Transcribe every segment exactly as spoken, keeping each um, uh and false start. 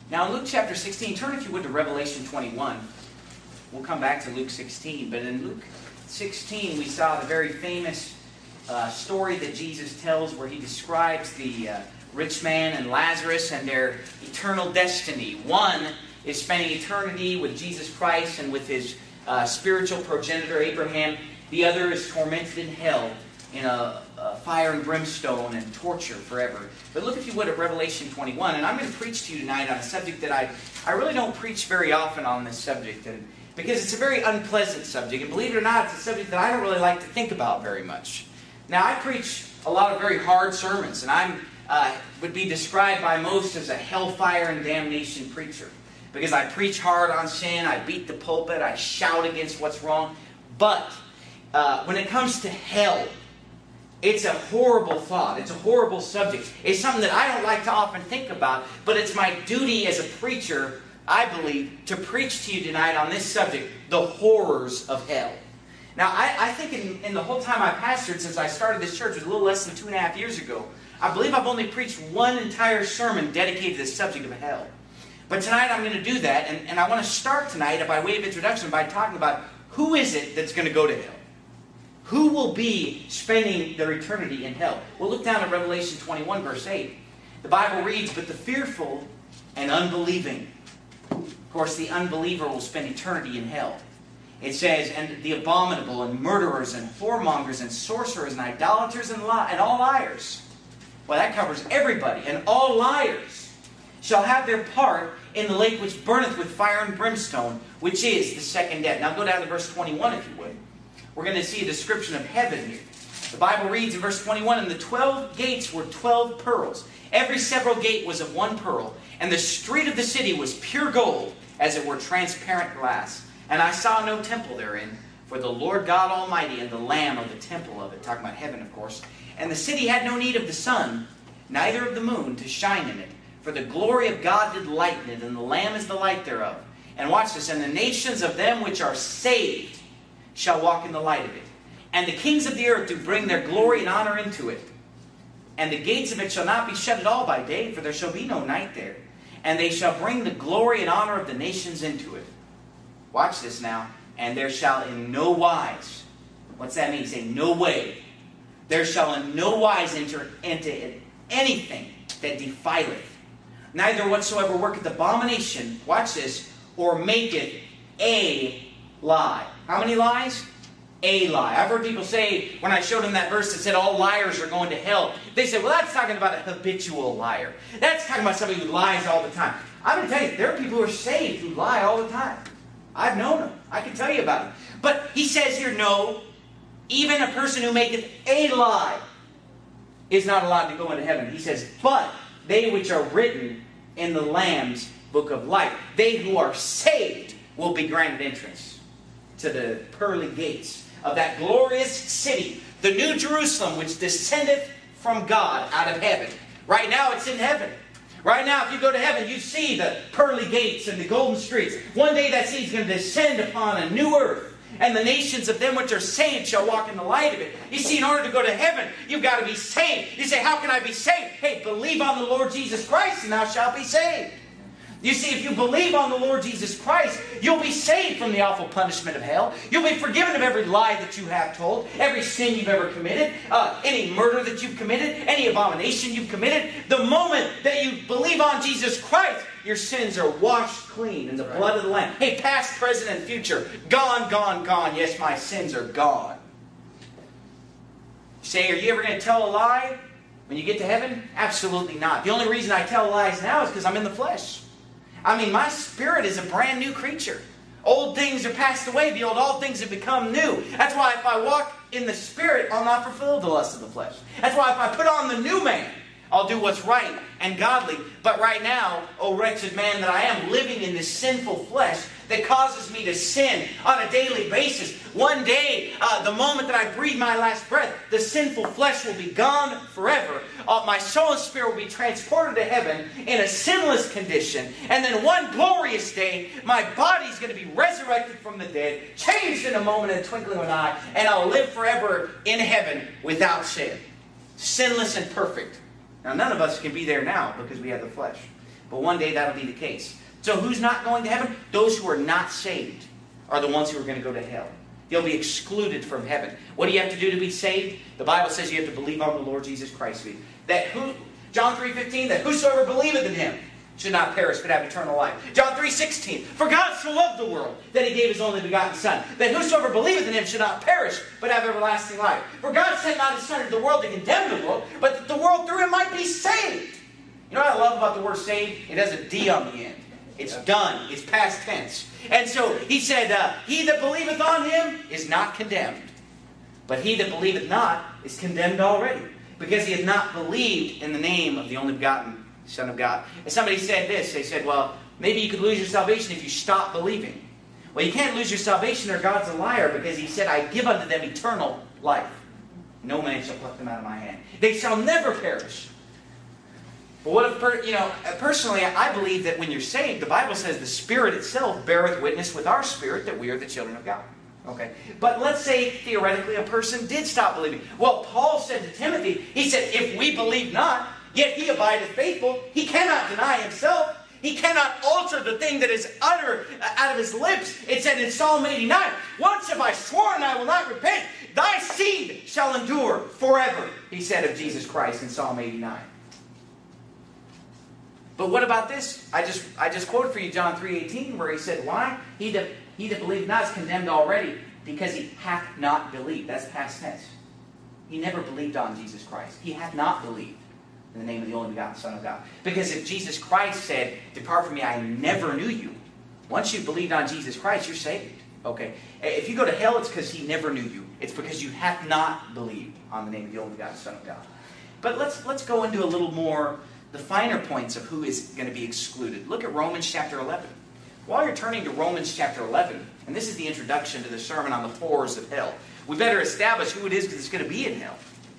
Now in Luke chapter sixteen, turn if you would to Revelation twenty-one. We'll come back to Luke sixteen. But in Luke sixteen, we saw the very famous uh, story that Jesus tells where He describes the uh, rich man and Lazarus and their eternal destiny. One is spending eternity with Jesus Christ and with his uh, spiritual progenitor Abraham. The other is tormented in hell in a, a fire and brimstone and torture forever. But look, if you would, at Revelation twenty-one. And I'm going to preach to you tonight on a subject that I, I really don't preach very often on this subject. And because it's a very unpleasant subject. And believe it or not, it's a subject that I don't really like to think about very much. Now, I preach a lot of very hard sermons. And I uh, would be described by most as a hellfire and damnation preacher. Because I preach hard on sin. I beat the pulpit. I shout against what's wrong. But uh, when it comes to hell, it's a horrible thought. It's a horrible subject. It's something that I don't like to often think about, but it's my duty as a preacher, I believe, to preach to you tonight on this subject, the horrors of hell. Now, I, I think in, in the whole time I pastored, since I started this church, it was a little less than two and a half years ago, I believe I've only preached one entire sermon dedicated to the subject of hell. But tonight I'm going to do that, and, and I want to start tonight, by way of introduction, by talking about who is it that's going to go to hell? Who will be spending their eternity in hell? We'll look down at Revelation twenty-one, verse eight. The Bible reads, "But the fearful and unbelieving." Of course, the unbeliever will spend eternity in hell. It says, "And the abominable and murderers and whoremongers and sorcerers and idolaters and, li and all liars." Well, that covers everybody. "And all liars shall have their part in the lake which burneth with fire and brimstone, which is the second death." Now go down to verse twenty-one, if you would. We're going to see a description of heaven here. The Bible reads in verse twenty-one, "And the twelve gates were twelve pearls. Every several gate was of one pearl. And the street of the city was pure gold, as it were transparent glass. And I saw no temple therein, for the Lord God Almighty and the Lamb are the temple of it." Talking about heaven, of course. "And the city had no need of the sun, neither of the moon, to shine in it. For the glory of God did lighten it, and the Lamb is the light thereof. And watch this. And the nations of them which are saved shall walk in the light of it. And the kings of the earth do bring their glory and honor into it. And the gates of it shall not be shut at all by day, for there shall be no night there. And they shall bring the glory and honor of the nations into it." Watch this now. "And there shall in no wise," what's that mean? Say, no way. "There shall in no wise enter into anything that defileth, neither whatsoever worketh abomination," watch this, "or maketh a lie." How many lies? A lie. I've heard people say, when I showed them that verse that said all liars are going to hell, they said, well, that's talking about a habitual liar. That's talking about somebody who lies all the time. I'm going to tell you, there are people who are saved who lie all the time. I've known them. I can tell you about them. But he says here, no, even a person who maketh a lie is not allowed to go into heaven. He says, "But they which are written in the Lamb's book of life, they who are saved, will be granted entrance to the pearly gates of that glorious city, the New Jerusalem, which descendeth from God out of heaven." Right now it's in heaven. Right now, if you go to heaven, you see the pearly gates and the golden streets. One day that city is going to descend upon a new earth, and the nations of them which are saved shall walk in the light of it. You see, in order to go to heaven, you've got to be saved. You say, how can I be saved? Hey, believe on the Lord Jesus Christ, and thou shalt be saved. You see, if you believe on the Lord Jesus Christ, you'll be saved from the awful punishment of hell. You'll be forgiven of every lie that you have told, every sin you've ever committed, uh, any murder that you've committed, any abomination you've committed. The moment that you believe on Jesus Christ, your sins are washed clean in the blood of the Lamb. Hey, past, present, and future, gone, gone, gone. Yes, my sins are gone. You say, are you ever going to tell a lie when you get to heaven? Absolutely not. The only reason I tell lies now is because I'm in the flesh. I mean, my spirit is a brand new creature. Old things are passed away. The old, all things have become new. That's why if I walk in the Spirit, I'll not fulfill the lust of the flesh. That's why if I put on the new man, I'll do what's right and godly. But right now, oh wretched man that I am, living in this sinful flesh that causes me to sin on a daily basis. One day, uh, the moment that I breathe my last breath, the sinful flesh will be gone forever. Uh, my soul and spirit will be transported to heaven in a sinless condition. And then one glorious day, my body is going to be resurrected from the dead, changed in a moment, in a twinkling of an eye, and I'll live forever in heaven without sin. Sinless and perfect. Now, none of us can be there now because we have the flesh. But one day that'll be the case. So who's not going to heaven? Those who are not saved are the ones who are going to go to hell. They'll be excluded from heaven. What do you have to do to be saved? The Bible says you have to believe on the Lord Jesus Christ. That who, John three fifteen, that whosoever believeth in him should not perish but have eternal life. John three sixteen, for God so loved the world that he gave his only begotten Son, that whosoever believeth in him should not perish but have everlasting life. For God sent not his Son into the world to condemn the world, but that the world through him might be saved. You know what I love about the word saved? It has a D on the end. It's done. It's past tense. And so he said, uh, he that believeth on him is not condemned. But he that believeth not is condemned already, because he hath not believed in the name of the only begotten Son of God. And somebody said this. They said, well, maybe you could lose your salvation if you stop believing. Well, you can't lose your salvation, or God's a liar, because he said, I give unto them eternal life. No man shall pluck them out of my hand. They shall never perish. But what if, per, you know, personally, I believe that when you're saved, the Bible says the Spirit itself beareth witness with our spirit that we are the children of God. Okay? But let's say, theoretically, a person did stop believing. Well, Paul said to Timothy, he said, if we believe not, yet he abideth faithful, he cannot deny himself. He cannot alter the thing that is uttered out of his lips. It said in Psalm eighty-nine, once have I sworn I will not repent. Thy seed shall endure forever, he said of Jesus Christ in Psalm eighty-nine. But what about this? I just I just quoted for you John three eighteen, where he said, why? He that, he that believeth not is condemned already, because he hath not believed. That's past tense. He never believed on Jesus Christ. He hath not believed in the name of the only begotten Son of God. Because if Jesus Christ said, depart from me, I never knew you. Once you've believed on Jesus Christ, you're saved. Okay? If you go to hell, it's because he never knew you. It's because you have not believed on the name of the only begotten Son of God. But let's, let's go into a little more the finer points of who is going to be excluded. Look at Romans chapter eleven. While you're turning to Romans chapter eleven, and this is the introduction to the sermon on the horrors of hell, we better establish who it is that's going to be in hell.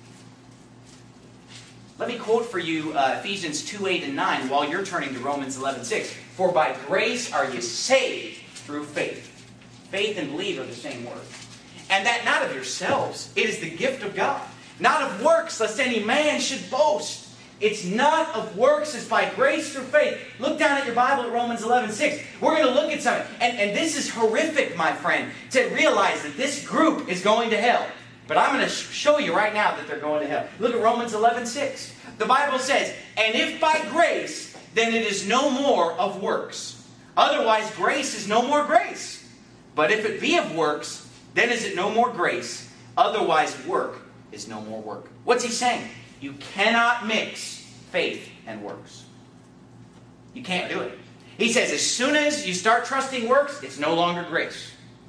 Let me quote for you uh, Ephesians two eight and nine while you're turning to Romans eleven six. For by grace are you saved through faith. Faith and believe are the same word. And that not of yourselves. It is the gift of God. Not of works, lest any man should boast. It's not of works, it's by grace through faith. Look down at your Bible at Romans eleven six. We're going to look at something. And, and this is horrific, my friend, to realize that this group is going to hell. But I'm going to show you right now that they're going to hell. Look at Romans eleven six. The Bible says, and if by grace, then it is no more of works. Otherwise, grace is no more grace. But if it be of works, then is it no more grace. Otherwise, work is no more work. What's he saying? You cannot mix faith and works. You can't do it. He says as soon as you start trusting works, it's no longer grace.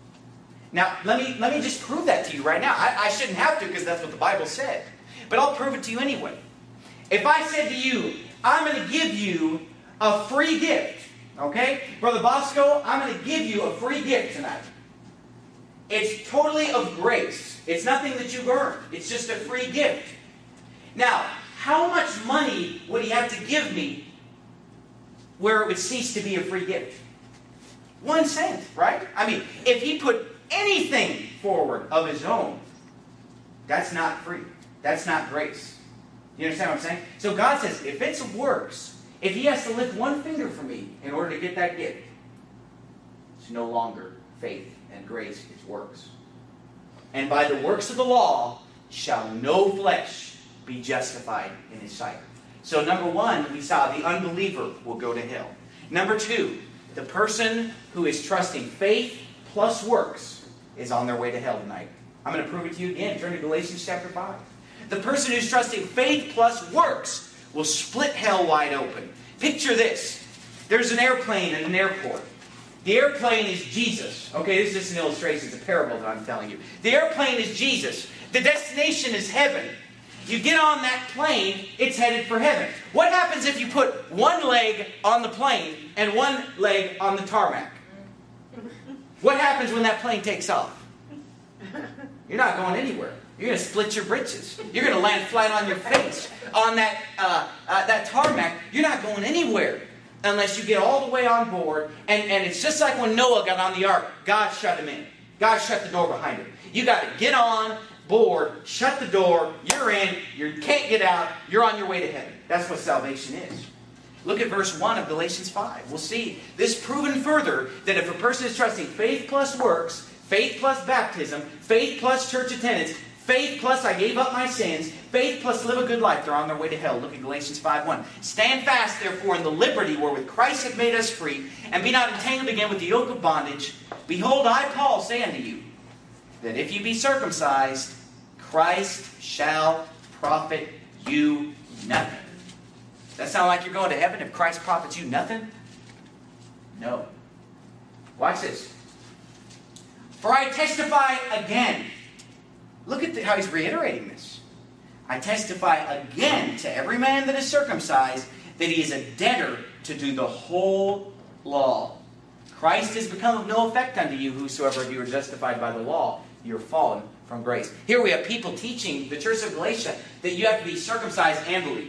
Now, let me, let me just prove that to you right now. I, I shouldn't have to because that's what the Bible said. But I'll prove it to you anyway. If I said to you, I'm going to give you a free gift. Okay? Brother Bosco, I'm going to give you a free gift tonight. It's totally of grace. It's nothing that you've earned. It's just a free gift. Now, how much money would he have to give me where it would cease to be a free gift? One cent, right? I mean, if he put anything forward of his own, that's not free. That's not grace. You understand what I'm saying? So God says, if it's works, if he has to lift one finger for me in order to get that gift, it's no longer faith and grace, it's works. And by the works of the law shall no flesh be justified in his sight. So number one, we saw the unbeliever will go to hell. Number two, the person who is trusting faith plus works is on their way to hell tonight. I'm going to prove it to you again. Turn to Galatians chapter five. The person who's trusting faith plus works will split hell wide open. Picture this. There's an airplane in an airport. The airplane is Jesus. Okay, this is just an illustration. It's a parable that I'm telling you. The airplane is Jesus. The destination is heaven. You get on that plane, it's headed for heaven. What happens if you put one leg on the plane and one leg on the tarmac? What happens when that plane takes off? You're not going anywhere. You're going to split your britches. You're going to land flat on your face on that, uh, uh, that tarmac. You're not going anywhere unless you get all the way on board. And, and it's just like when Noah got on the ark. God shut him in. God shut the door behind him. You got to get on board, shut the door, you're in, you can't get out, you're on your way to heaven. That's what salvation is. Look at verse one of Galatians five. We'll see this proven further that if a person is trusting faith plus works, faith plus baptism, faith plus church attendance, faith plus I gave up my sins, faith plus live a good life, they're on their way to hell. Look at Galatians five one. Stand fast, therefore, in the liberty wherewith Christ hath made us free, and be not entangled again with the yoke of bondage. Behold, I, Paul, say unto you, that if you be circumcised, Christ shall profit you nothing. Does that sound like you're going to heaven if Christ profits you nothing? No. Watch this. For I testify again. Look at the, how he's reiterating this. I testify again to every man that is circumcised that he is a debtor to do the whole law. Christ is become of no effect unto you, whosoever of you are justified by the law, you are fallen from grace. Here we have people teaching the church of Galatia that you have to be circumcised and believe.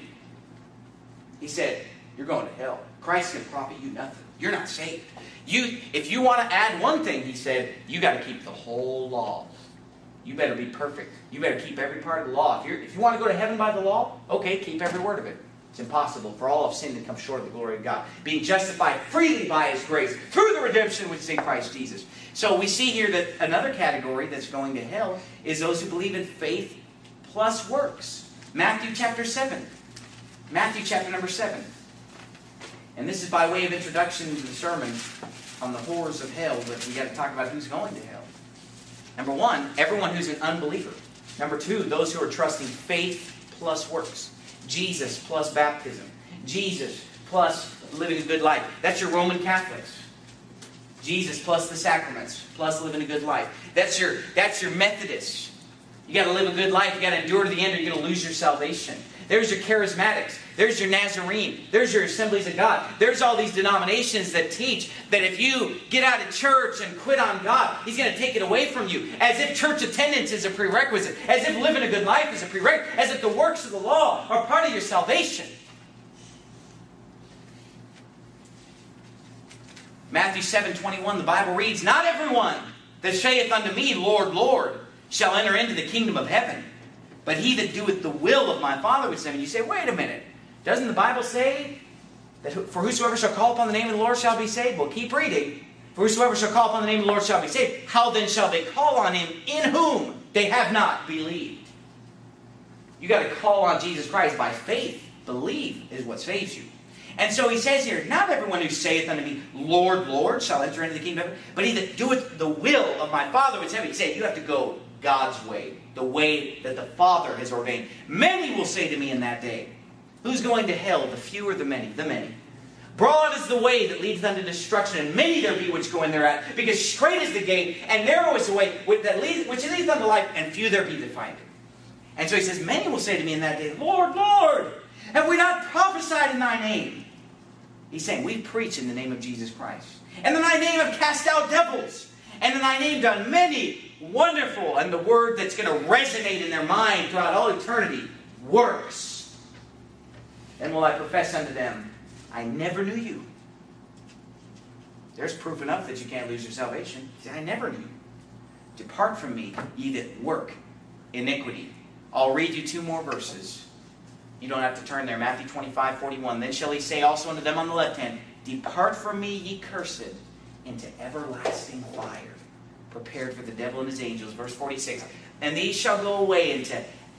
He said, you're going to hell. Christ can profit you nothing. You're not saved. You, if you want to add one thing, he said, you got to keep the whole law. You better be perfect. You better keep every part of the law. If, you're, if you want to go to heaven by the law, okay, keep every word of it. It's impossible, for all have sinned and come short of the glory of God, being justified freely by His grace through the redemption which is in Christ Jesus. So we see here that another category that's going to hell is those who believe in faith plus works. Matthew chapter seven. Matthew chapter number seven. And this is by way of introduction to the sermon on the horrors of hell, but we got to talk about who's going to hell. Number one, everyone who's an unbeliever. Number two, those who are trusting faith plus works. Jesus plus baptism. Jesus plus living a good life. That's your Roman Catholics. Jesus plus the sacraments plus living a good life. That's your, that's your Methodists. You got to live a good life. You got to endure to the end or you're going to lose your salvation. There's your Charismatics. There's your Nazarene. There's your Assemblies of God. There's all these denominations that teach that if you get out of church and quit on God, He's going to take it away from you. As if church attendance is a prerequisite. As if living a good life is a prerequisite. As if the works of the law are part of your salvation. Matthew seven twenty-one, the Bible reads, Not everyone that saith unto me, Lord, Lord, shall enter into the kingdom of heaven, but he that doeth the will of my Father which sent me. You say, wait a minute. Doesn't the Bible say that for whosoever shall call upon the name of the Lord shall be saved? Well, keep reading. For whosoever shall call upon the name of the Lord shall be saved. How then shall they call on Him in whom they have not believed? You got to call on Jesus Christ by faith. Believe is what saves you. And so he says here, Not everyone who saith unto me, Lord, Lord, shall enter into the kingdom of heaven, but he that doeth the will of my Father which is in heaven. He said, you have to go God's way, the way that the Father has ordained. Many will say to me in that day, Who's going to hell, the few or the many? The many. Broad is the way that leads unto destruction, and many there be which go in thereat, because straight is the gate, and narrow is the way that leads, which leads unto life, and few there be that find it. And so he says, Many will say to me in that day, Lord, Lord, have we not prophesied in Thy name? He's saying, we preach in the name of Jesus Christ. And in Thy name have cast out devils. And in Thy name done many wonderful, and the word that's going to resonate in their mind throughout all eternity, works. Then will I profess unto them, I never knew you. There's proof enough that you can't lose your salvation. He said, I never knew you. Depart from me, ye that work iniquity. I'll read you two more verses. You don't have to turn there. Matthew twenty-five forty-one. Then shall he say also unto them on the left hand, Depart from me, ye cursed, into everlasting fire, prepared for the devil and his angels. Verse forty-six. And these shall go away into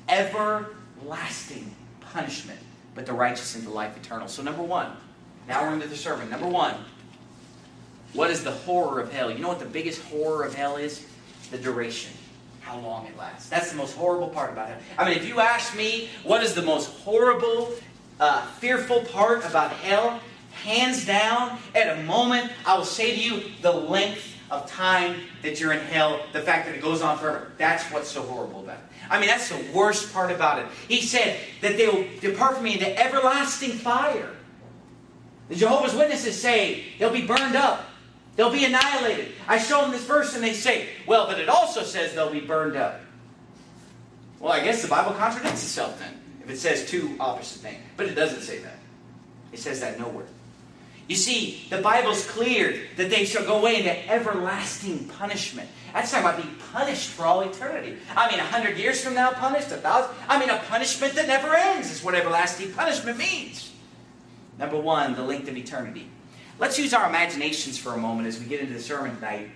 everlasting punishment, but the righteous into life eternal. So number one, now we're into the sermon. Number one, what is the horror of hell? You know what the biggest horror of hell is? The duration. How long it lasts. That's the most horrible part about hell. I mean, if you ask me what is the most horrible, uh, fearful part about hell, hands down, at a moment, I will say to you, the length of time that you're in hell, the fact that it goes on forever, that's what's so horrible about it. I mean, that's the worst part about it. He said that they will depart from me into everlasting fire. The Jehovah's Witnesses say they'll be burned up. They'll be annihilated. I show them this verse and they say, well, but it also says they'll be burned up. Well, I guess the Bible contradicts itself then, if it says two opposite things. But it doesn't say that. It says that nowhere. You see, the Bible's clear that they shall go away into everlasting punishment. That's talking about being punished for all eternity. I mean, a hundred years from now, punished, a thousand. I mean, a punishment that never ends is what everlasting punishment means. Number one, the length of eternity. Let's use our imaginations for a moment as we get into the sermon tonight.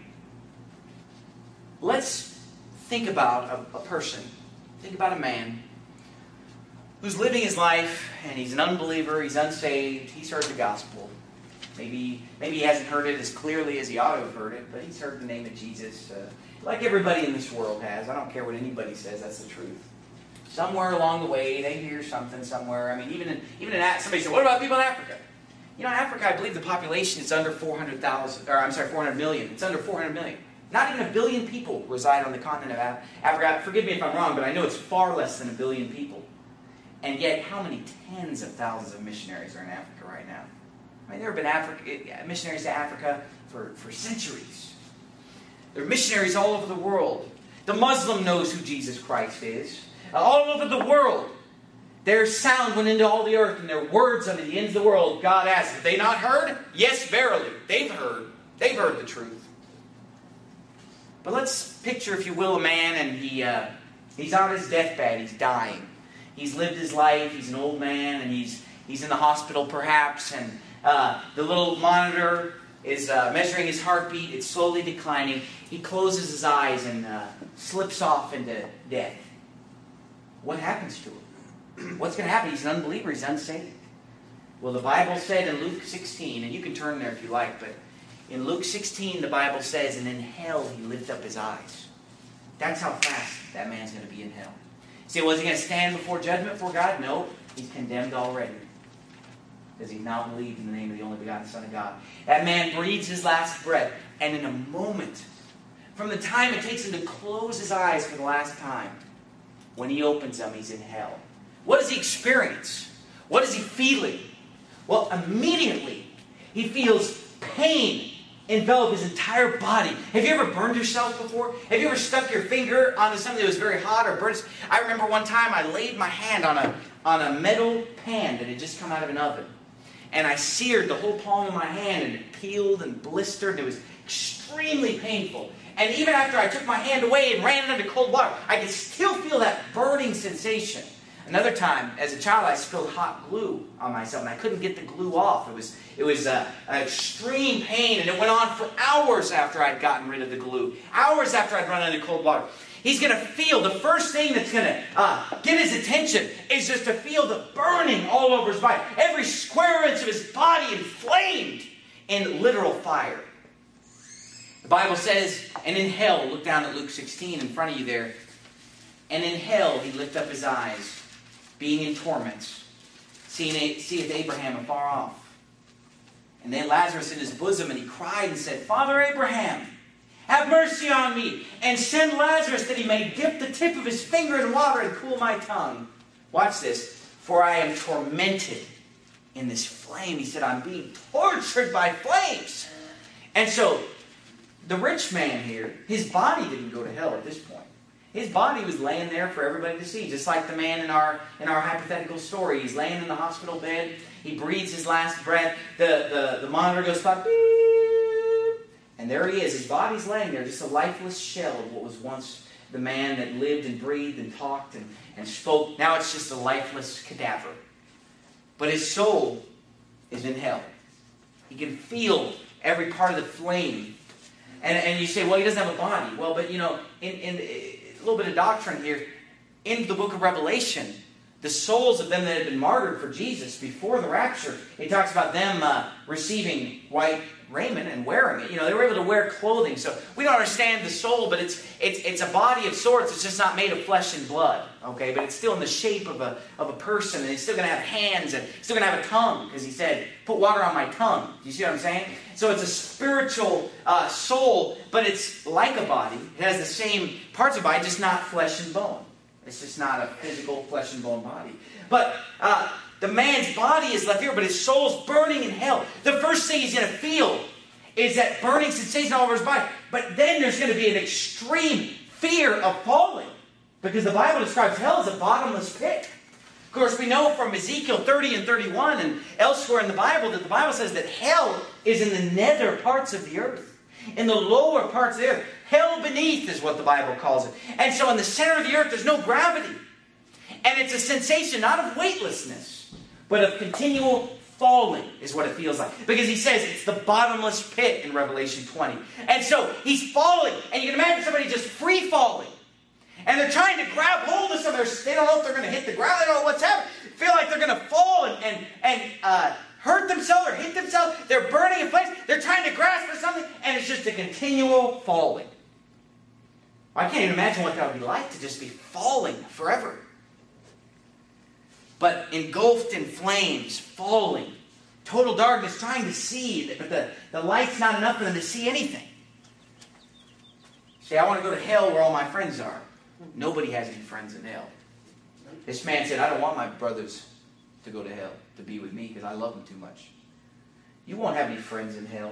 Let's think about a, a person. Think about a man who's living his life, and he's an unbeliever, he's unsaved, he's heard the gospel. Maybe, maybe he hasn't heard it as clearly as he ought to have heard it, but he's heard the name of Jesus uh, like everybody in this world has. I don't care what anybody says, that's the truth. Somewhere along the way, they hear something somewhere. I mean, even in, even in somebody said, what about people in Africa? You know, Africa, I believe the population is under four hundred thousand, or I'm sorry, four hundred million. It's under four hundred million. Not even a billion people reside on the continent of Af- Africa. Forgive me if I'm wrong, but I know it's far less than a billion people. And yet, how many tens of thousands of missionaries are in Africa right now? I mean, there have been Africa, missionaries to Africa for, for centuries. There are missionaries all over the world. The Muslim knows who Jesus Christ is. All over the world, their sound went into all the earth, and their words unto the ends of the world. God asked, have they not heard? Yes, verily. They've heard. They've heard the truth. But let's picture, if you will, a man, and he uh, he's on his deathbed. He's dying. He's lived his life. He's an old man, and he's he's in the hospital, perhaps, and uh, the little monitor is uh, measuring his heartbeat. It's slowly declining. He closes his eyes and uh, slips off into death. What happens to him? What's going to happen? He's an unbeliever. He's unsaved. Well, the Bible said in Luke sixteen, and you can turn there if you like, but in Luke sixteen, the Bible says, and in hell he lifted up his eyes. That's how fast that man's going to be in hell. You say, was he going to stand before judgment before God? No, he's condemned already. Because he's now believed in the name of the only begotten Son of God. That man breathes his last breath, and in a moment, from the time it takes him to close his eyes for the last time, when he opens them, he's in hell. What does he experience? What is he feeling? Well, immediately, he feels pain envelop his entire body. Have you ever burned yourself before? Have you ever stuck your finger onto something that was very hot or burnt? I remember one time I laid my hand on a, on a metal pan that had just come out of an oven. And I seared the whole palm of my hand, and it peeled and blistered, and it was extremely painful. And even after I took my hand away and ran it under cold water, I could still feel that burning sensation. Another time, as a child, I spilled hot glue on myself, and I couldn't get the glue off. It was, it was uh, an extreme pain, and it went on for hours after I'd gotten rid of the glue. Hours after I'd run under cold water. He's going to feel, the first thing that's going to uh, get his attention is just to feel the burning all over his body. Every square inch of his body inflamed in literal fire. The Bible says, and in hell, look down at Luke sixteen in front of you there, and in hell he lifted up his eyes, being in torments, seeing, seeth Abraham afar off. And then Lazarus in his bosom, and he cried and said, Father Abraham, have mercy on me, and send Lazarus that he may dip the tip of his finger in water and cool my tongue. Watch this. For I am tormented in this flame. He said, I'm being tortured by flames. And so, the rich man here, his body didn't go to hell at this point. His body was laying there for everybody to see, just like the man in our in our hypothetical story. He's laying in the hospital bed. He breathes his last breath. The, the, the monitor goes by, beep, and there he is. His body's laying there, just a lifeless shell of what was once the man that lived and breathed and talked and, and spoke. Now it's just a lifeless cadaver. But his soul is in hell. He can feel every part of the flame. And, and you say, well, he doesn't have a body. Well, but you know, in, in a little bit of doctrine here, in the book of Revelation, the souls of them that had been martyred for Jesus before the rapture, it talks about them uh, receiving white raiment and wearing it. You know, they were able to wear clothing. So we don't understand the soul, but it's it's it's a body of sorts. It's just not made of flesh and blood. Okay, but it's still in the shape of a of a person, and it's still going to have hands and it's still going to have a tongue, because he said, "Put water on my tongue." Do you see what I'm saying? So it's a spiritual uh, soul, but it's like a body. It has the same parts of a body, just not flesh and bone. It's just not a physical flesh and bone body. But uh, the man's body is left here, but his soul's burning in hell. The first thing he's going to feel is that burning sensation all over his body. But then there's going to be an extreme fear of falling, because the Bible describes hell as a bottomless pit. Of course, we know from Ezekiel thirty and thirty-one and elsewhere in the Bible that the Bible says that hell is in the nether parts of the earth. In the lower parts of the earth. Hell beneath is what the Bible calls it. And so in the center of the earth there's no gravity. And it's a sensation not of weightlessness, but of continual falling is what it feels like. Because he says it's the bottomless pit in Revelation twenty. And so he's falling. And you can imagine somebody just free falling. And they're trying to grab hold of something. They don't know if they're going to hit the ground. They don't know what's happening. They feel like they're going to fall and, and, and uh, hurt themselves or hit themselves. They're burning in flames. They're trying to grasp for something. And it's just a continual falling. I can't even imagine what that would be like to just be falling forever. But engulfed in flames, falling, total darkness, trying to see, but the, the light's not enough for them to see anything. See, I want to go to hell where all my friends are. Nobody has any friends in hell. This man said, I don't want my brothers to go to hell, to be with me, because I love them too much. You won't have any friends in hell.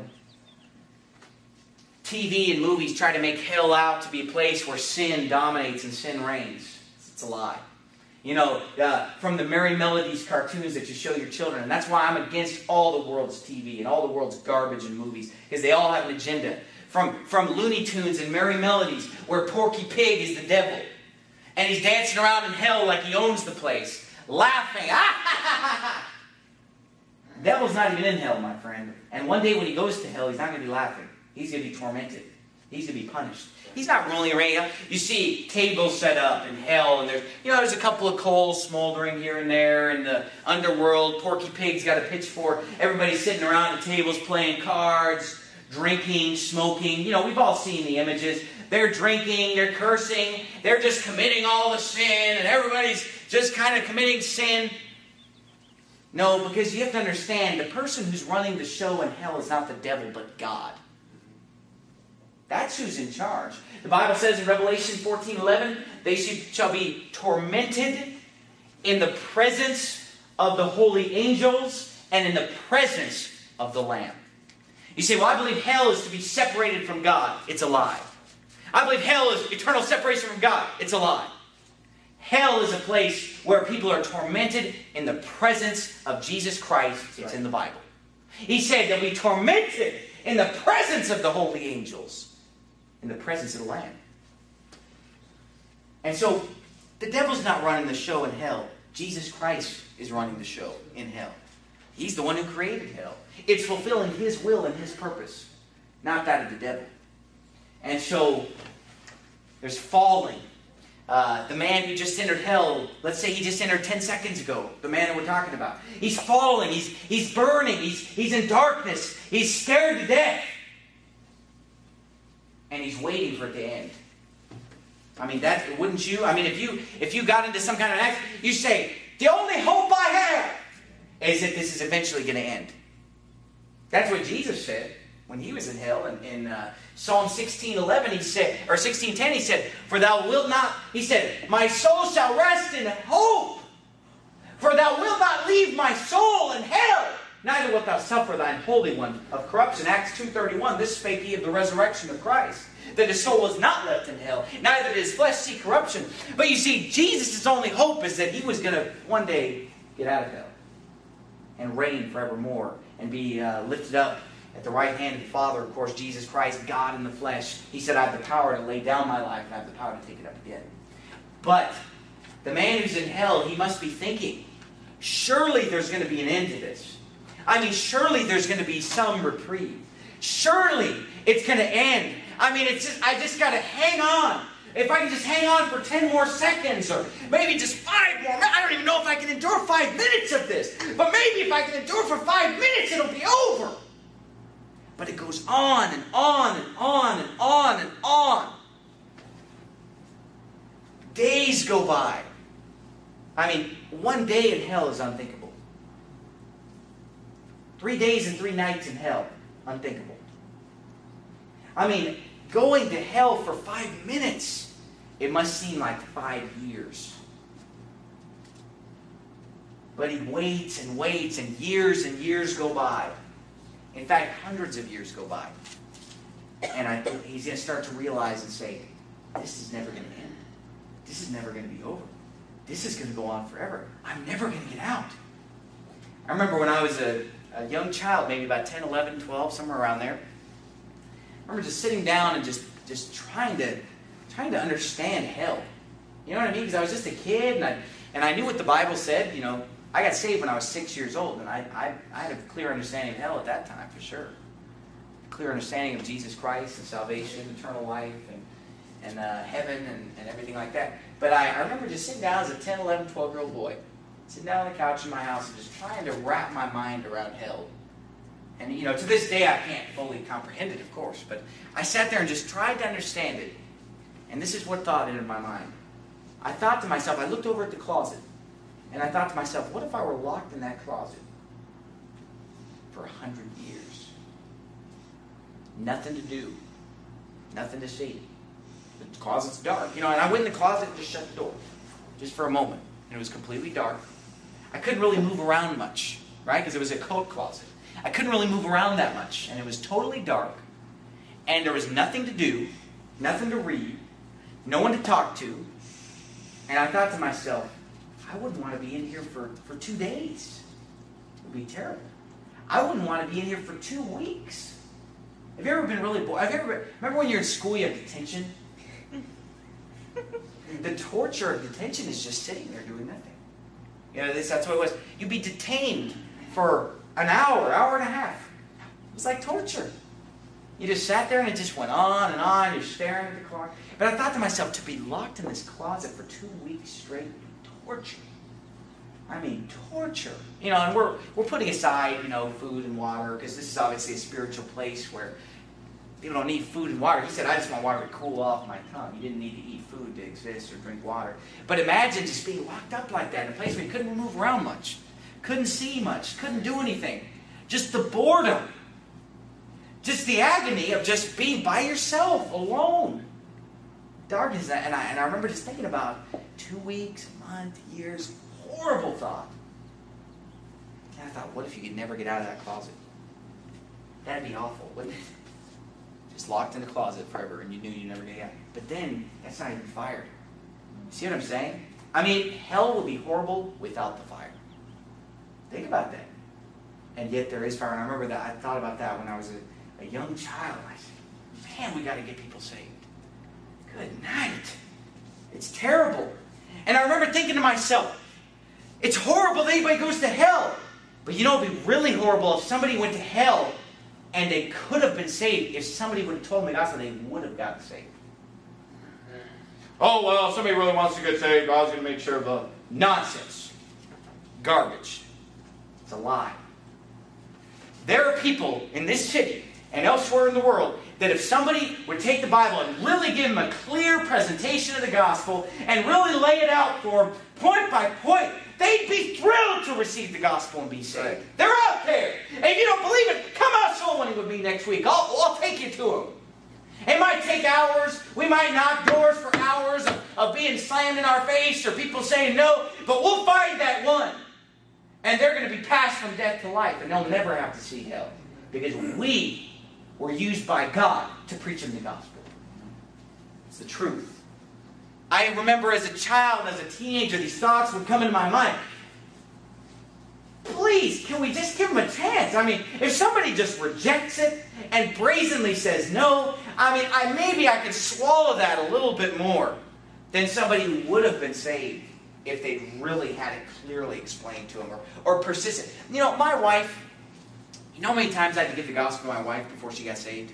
T V and movies try to make hell out to be a place where sin dominates and sin reigns. It's a lie. You know, uh, from the Merry Melodies cartoons that you show your children. And that's why I'm against all the world's T V and all the world's garbage and movies. Because they all have an agenda. From, from Looney Tunes and Merry Melodies, where Porky Pig is the devil. And he's dancing around in hell like he owns the place. Laughing. Ah, ha, ha, ha, ha. The devil's not even in hell, my friend. And one day when he goes to hell, he's not going to be laughing. He's going to be tormented. He's going to be punished. He's not ruling around. You see tables set up in hell, and there's, you know, there's a couple of coals smoldering here and there in the underworld. Porky Pig's got a pitchfork. Everybody's sitting around the tables playing cards, drinking, smoking. You know, we've all seen the images. They're drinking, they're cursing, they're just committing all the sin, and everybody's just kind of committing sin. No, because you have to understand, the person who's running the show in hell is not the devil, but God. That's who's in charge. The Bible says in Revelation fourteen eleven, they shall be tormented in the presence of the holy angels and in the presence of the Lamb. You say, well, I believe hell is to be separated from God. It's a lie. I believe hell is eternal separation from God. It's a lie. Hell is a place where people are tormented in the presence of Jesus Christ. It's right. In the Bible. He said they'll be tormented in the presence of the holy angels. In the presence of the Lamb. And so, the devil's not running the show in hell. Jesus Christ is running the show in hell. He's the one who created hell. It's fulfilling His will and His purpose, not that of the devil. And so, there's falling. Uh, the man who just entered hell, let's say he just entered ten seconds ago, the man that we're talking about. He's falling, he's, he's burning, he's, he's in darkness, he's scared to death. And he's waiting for it to end. I mean, that wouldn't you? I mean, if you if you got into some kind of accident, you say, the only hope I have is that this is eventually going to end. That's what Jesus said when He was in hell. And in uh, Psalm sixteen eleven, He said, or sixteen ten, He said, for thou wilt not, He said, my soul shall rest in hope. For thou wilt not leave my soul in hell. Neither wilt thou suffer thine Holy One of corruption. Acts two thirty-one, this spake He of the resurrection of Christ, that His soul was not left in hell, neither did His flesh see corruption. But you see, Jesus' only hope is that He was going to one day get out of hell and reign forevermore and be uh, lifted up at the right hand of the Father. Of course, Jesus Christ, God in the flesh. He said, I have the power to lay down my life and I have the power to take it up again. But the man who's in hell, he must be thinking, surely there's going to be an end to this. I mean, surely there's going to be some reprieve. Surely it's going to end. I mean, it's just, I just got to hang on. If I can just hang on for ten more seconds, or maybe just five more minutes. I don't even know if I can endure five minutes of this. But maybe if I can endure for five minutes, it'll be over. But it goes on and on and on and on and on. Days go by. I mean, one day in hell is unthinkable. Three days and three nights in hell. Unthinkable. I mean, going to hell for five minutes, it must seem like five years. But he waits and waits, and years and years go by. In fact, hundreds of years go by. And I think he's going to start to realize and say, this is never going to end. This is never going to be over. This is going to go on forever. I'm never going to get out. I remember when I was a A young child, maybe about ten, eleven, twelve, somewhere around there. I remember just sitting down and just, just trying to trying to understand hell. You know what I mean? Because I was just a kid, and I and I knew what the Bible said. You know, I got saved when I was six years old, and I, I, I had a clear understanding of hell at that time, for sure. A clear understanding of Jesus Christ and salvation, eternal life, and, and uh, heaven, and, and everything like that. But I, I remember just sitting down as a ten, eleven, twelve-year-old boy, sitting down on the couch in my house and just trying to wrap my mind around hell. And, you know, to this day I can't fully comprehend it, of course, but I sat there and just tried to understand it. And this is what thought entered my mind. I thought to myself, I looked over at the closet, and I thought to myself, what if I were locked in that closet for a hundred years? Nothing to do. Nothing to see. The closet's dark. You know, and I went in the closet and just shut the door. Just for a moment. And it was completely dark. I couldn't really move around much, right? Because it was a coat closet. I couldn't really move around that much. And it was totally dark. And there was nothing to do. Nothing to read. No one to talk to. And I thought to myself, I wouldn't want to be in here for, for two days. It would be terrible. I wouldn't want to be in here for two weeks. Have you ever been really bored? Have you ever been, remember when you're in school, you have detention? The torture of detention is just sitting there doing nothing. You know, this, that's what it was. You'd be detained for an hour, hour and a half. It was like torture. You just sat there and it just went on and on. You're staring at the clock. But I thought to myself, to be locked in this closet for two weeks straight, torture. I mean, torture. You know, and we're we're putting aside, you know, food and water, because this is obviously a spiritual place where people don't need food and water. He said, I just want water to cool off my tongue. You didn't need to eat food to exist or drink water. But imagine just being locked up like that in a place where you couldn't move around much, couldn't see much, couldn't do anything. Just the boredom. Just the agony of just being by yourself, alone. Darkness. And I, and I remember just thinking about two weeks, a month, years, horrible thought. And I thought, what if you could never get out of that closet? That'd be awful, wouldn't it? Just locked in the closet forever and you knew you'd never get out. But then, that's not even fire. See what I'm saying? I mean, hell would be horrible without the fire. Think about that. And yet there is fire. And I remember that I thought about that when I was a, a young child. I said, man, we got to get people saved. Good night. It's terrible. And I remember thinking to myself, it's horrible that anybody goes to hell. But you know, it would be really horrible if somebody went to hell and they could have been saved. If somebody would have told them the gospel, they would have gotten saved. Oh, well, if somebody really wants to get saved, I was going to make sure of the nonsense. Garbage. It's a lie. There are people in this city and elsewhere in the world that if somebody would take the Bible and really give them a clear presentation of the gospel and really lay it out for them, point by point, they'd be thrilled to receive the gospel and be saved. Right. They're out there. And if you don't believe it, come out soul winning with me next week. I'll, I'll take you to them. It might take hours. We might knock doors for hours of, of being slammed in our face or people saying no. But we'll find that one. And they're going to be passed from death to life. And they'll never have to see hell. Because we were used by God to preach them the gospel. It's the truth. I remember as a child, as a teenager, these thoughts would come into my mind. Please, can we just give them a chance? I mean, if somebody just rejects it and brazenly says no, I mean, I maybe I could swallow that a little bit more than somebody who would have been saved if they really had it clearly explained to them or, or persistent. You know, my wife, you know how many times I had to give the gospel to my wife before she got saved?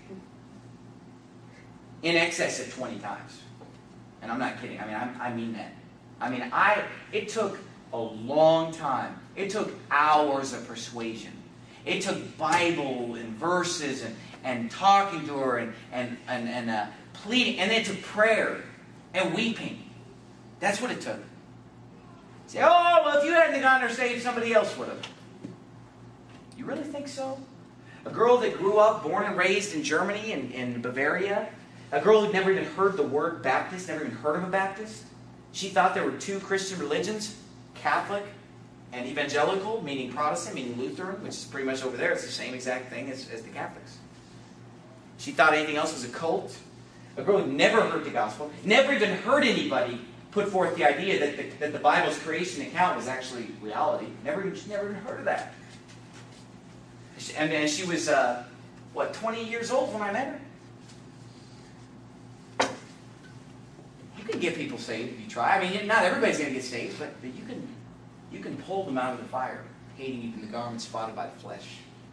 In excess of twenty times. And I'm not kidding. I mean, I, I mean that. I mean, I. It took a long time. It took hours of persuasion. It took Bible and verses and, and talking to her and, and, and, and uh, pleading. And then it took prayer and weeping. That's what it took. Say, oh, well, if you hadn't gone there saved, somebody else would have. You really think so? A girl that grew up, born and raised in Germany and in Bavaria, a girl who'd never even heard the word Baptist, never even heard of a Baptist. She thought there were two Christian religions, Catholic and Evangelical, meaning Protestant, meaning Lutheran, which is pretty much over there. It's the same exact thing as, as the Catholics. She thought anything else was a cult. A girl who never heard the gospel, never even heard anybody put forth the idea that the, that the Bible's creation account was actually reality. Never even, she never even heard of that. And, and she was, uh, what, twenty years old when I met her? You can get people saved if you try. I mean, not everybody's going to get saved, but, but you can you can pull them out of the fire, hating even the garment spotted by the flesh.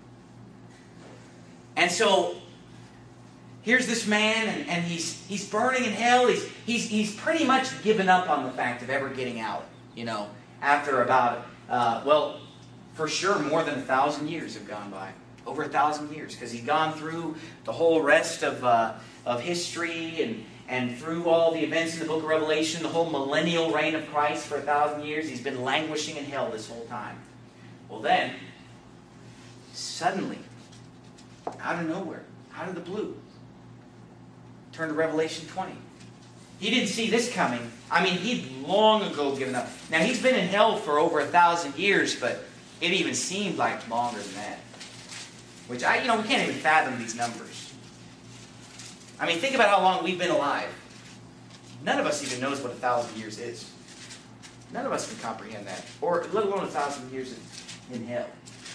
And so, here's this man, and, and he's he's burning in hell. He's, he's, he's pretty much given up on the fact of ever getting out, you know, after about, uh, well, for sure more than a thousand years have gone by. Over a thousand years, because he's gone through the whole rest of, uh, of history and, and through all the events in the book of Revelation, the whole millennial reign of Christ for a thousand years. He's been languishing in hell this whole time. Well then, suddenly, out of nowhere, out of the blue, turn to Revelation twenty. He didn't see this coming. I mean, he'd long ago given up. Now, he's been in hell for over a thousand years, but it even seemed like longer than that. Which, I, you know, we can't even fathom these numbers. I mean, think about how long we've been alive. None of us even knows what a thousand years is. None of us can comprehend that. Or let alone a thousand years in, in hell.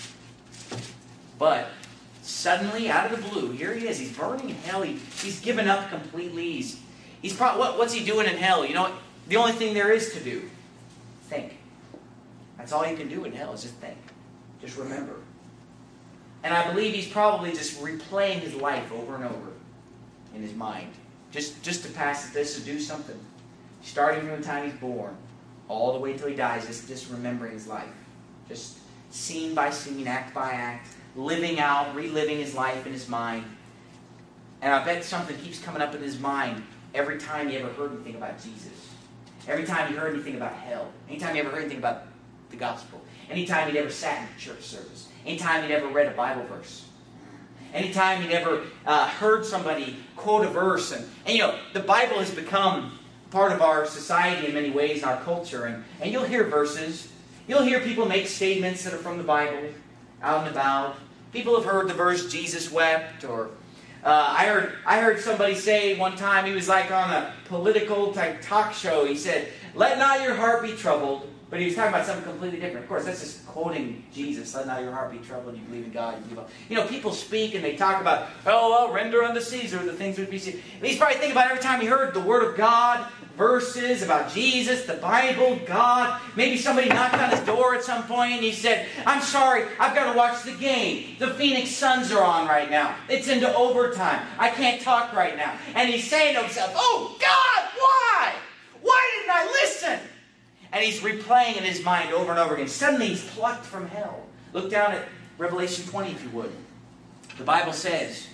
But suddenly, out of the blue, here he is. He's burning in hell. He, he's given up completely. He's, he's probably, what, what's he doing in hell? You know, the only thing there is to do, think. That's all you can do in hell is just think. Just remember. And I believe he's probably just replaying his life over and over in his mind. Just, just to pass this, to do something. Starting from the time he's born, all the way until he dies, just, just remembering his life. Just scene by scene, act by act, living out, reliving his life in his mind. And I bet something keeps coming up in his mind every time he ever heard anything about Jesus. Every time he heard anything about hell. Anytime he ever heard anything about the gospel. Anytime he'd ever sat in a church service. Anytime he'd ever read a Bible verse. Anytime he'd ever uh, heard somebody quote a verse. And, and you know, the Bible has become part of our society in many ways, in our culture. And, and you'll hear verses. You'll hear people make statements that are from the Bible, out and about. People have heard the verse, Jesus wept, or uh, I heard I heard somebody say one time, he was like on a political type talk show, he said, "Let not your heart be troubled." But he was talking about something completely different. Of course, that's just quoting Jesus. Let not your heart be troubled. You believe in God. You believe on. You know, people speak and they talk about, oh, well, render unto Caesar the things which be Caesar. He's probably thinking about every time he heard the Word of God, verses about Jesus, the Bible, God. Maybe somebody knocked on his door at some point and he said, I'm sorry, I've got to watch the game. The Phoenix Suns are on right now. It's into overtime. I can't talk right now. And he's saying to himself, oh, God, why? Why didn't I listen? And he's replaying in his mind over and over again. Suddenly he's plucked from hell. Look down at Revelation twenty, if you would. The Bible says,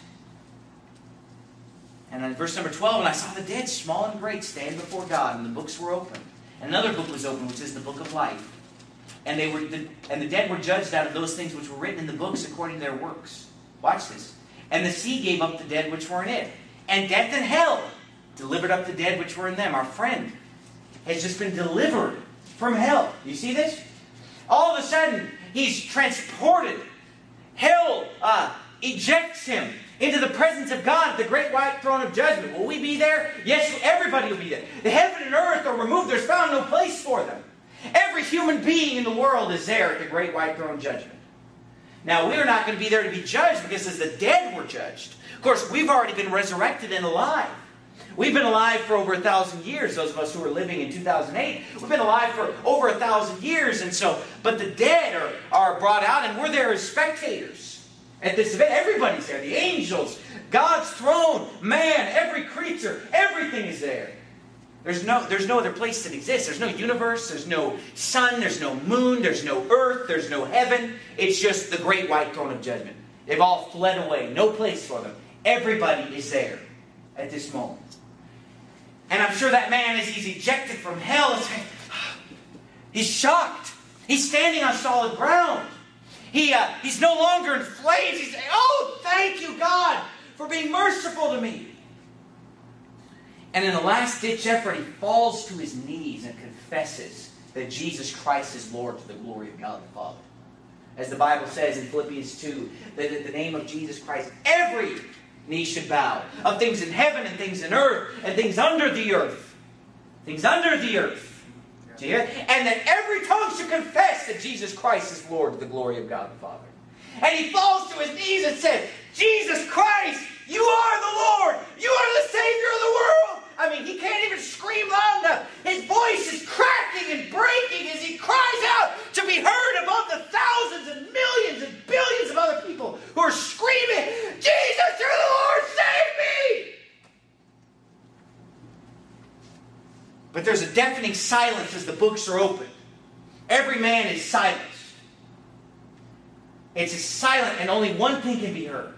and in verse number twelve, and I saw the dead, small and great, stand before God, and the books were opened. And another book was opened, which is the book of life. And they were, the, and the dead were judged out of those things which were written in the books according to their works. Watch this. And the sea gave up the dead which were in it. And death and hell delivered up the dead which were in them. Our friend has just been delivered from hell. You see this? All of a sudden, he's transported. Hell uh, ejects him into the presence of God at the great white throne of judgment. Will we be there? Yes, everybody will be there. The heaven and earth are removed. There's found no place for them. Every human being in the world is there at the great white throne of judgment. Now, we're not going to be there to be judged because as the dead were judged. Of course, we've already been resurrected and alive. We've been alive for over a thousand years, those of us who are living in two thousand eight. We've been alive for over a thousand years, and so, but the dead are, are brought out, and we're there as spectators at this event. Everybody's there. The angels, God's throne, man, every creature, everything is there. There's no, there's no other place that exists. There's no universe, there's no sun, there's no moon, there's no earth, there's no heaven. It's just the great white throne of judgment. They've all fled away. No place for them. Everybody is there at this moment. And I'm sure that man, as he's ejected from hell, is saying, he's shocked. He's standing on solid ground. He, uh, he's no longer in flames. He's saying, oh, thank you, God, for being merciful to me. And in a last-ditch effort, he falls to his knees and confesses that Jesus Christ is Lord to the glory of God the Father. As the Bible says in Philippians two, that in the name of Jesus Christ, every knee should bow, of things in heaven and things in earth and things under the earth. Things under the earth. Do you hear? And that every tongue should confess that Jesus Christ is Lord to the glory of God the Father. And he falls to his knees and says, Jesus Christ, you are the Lord. You are the Savior of the world. I mean, he can't even scream loud enough. His voice is cracking and breaking as he cries out, to be heard above the thousands and millions and billions of other people who are screaming, Jesus, you're the Lord, save me! But there's a deafening silence as the books are opened. Every man is silenced. It's silent and only one thing can be heard.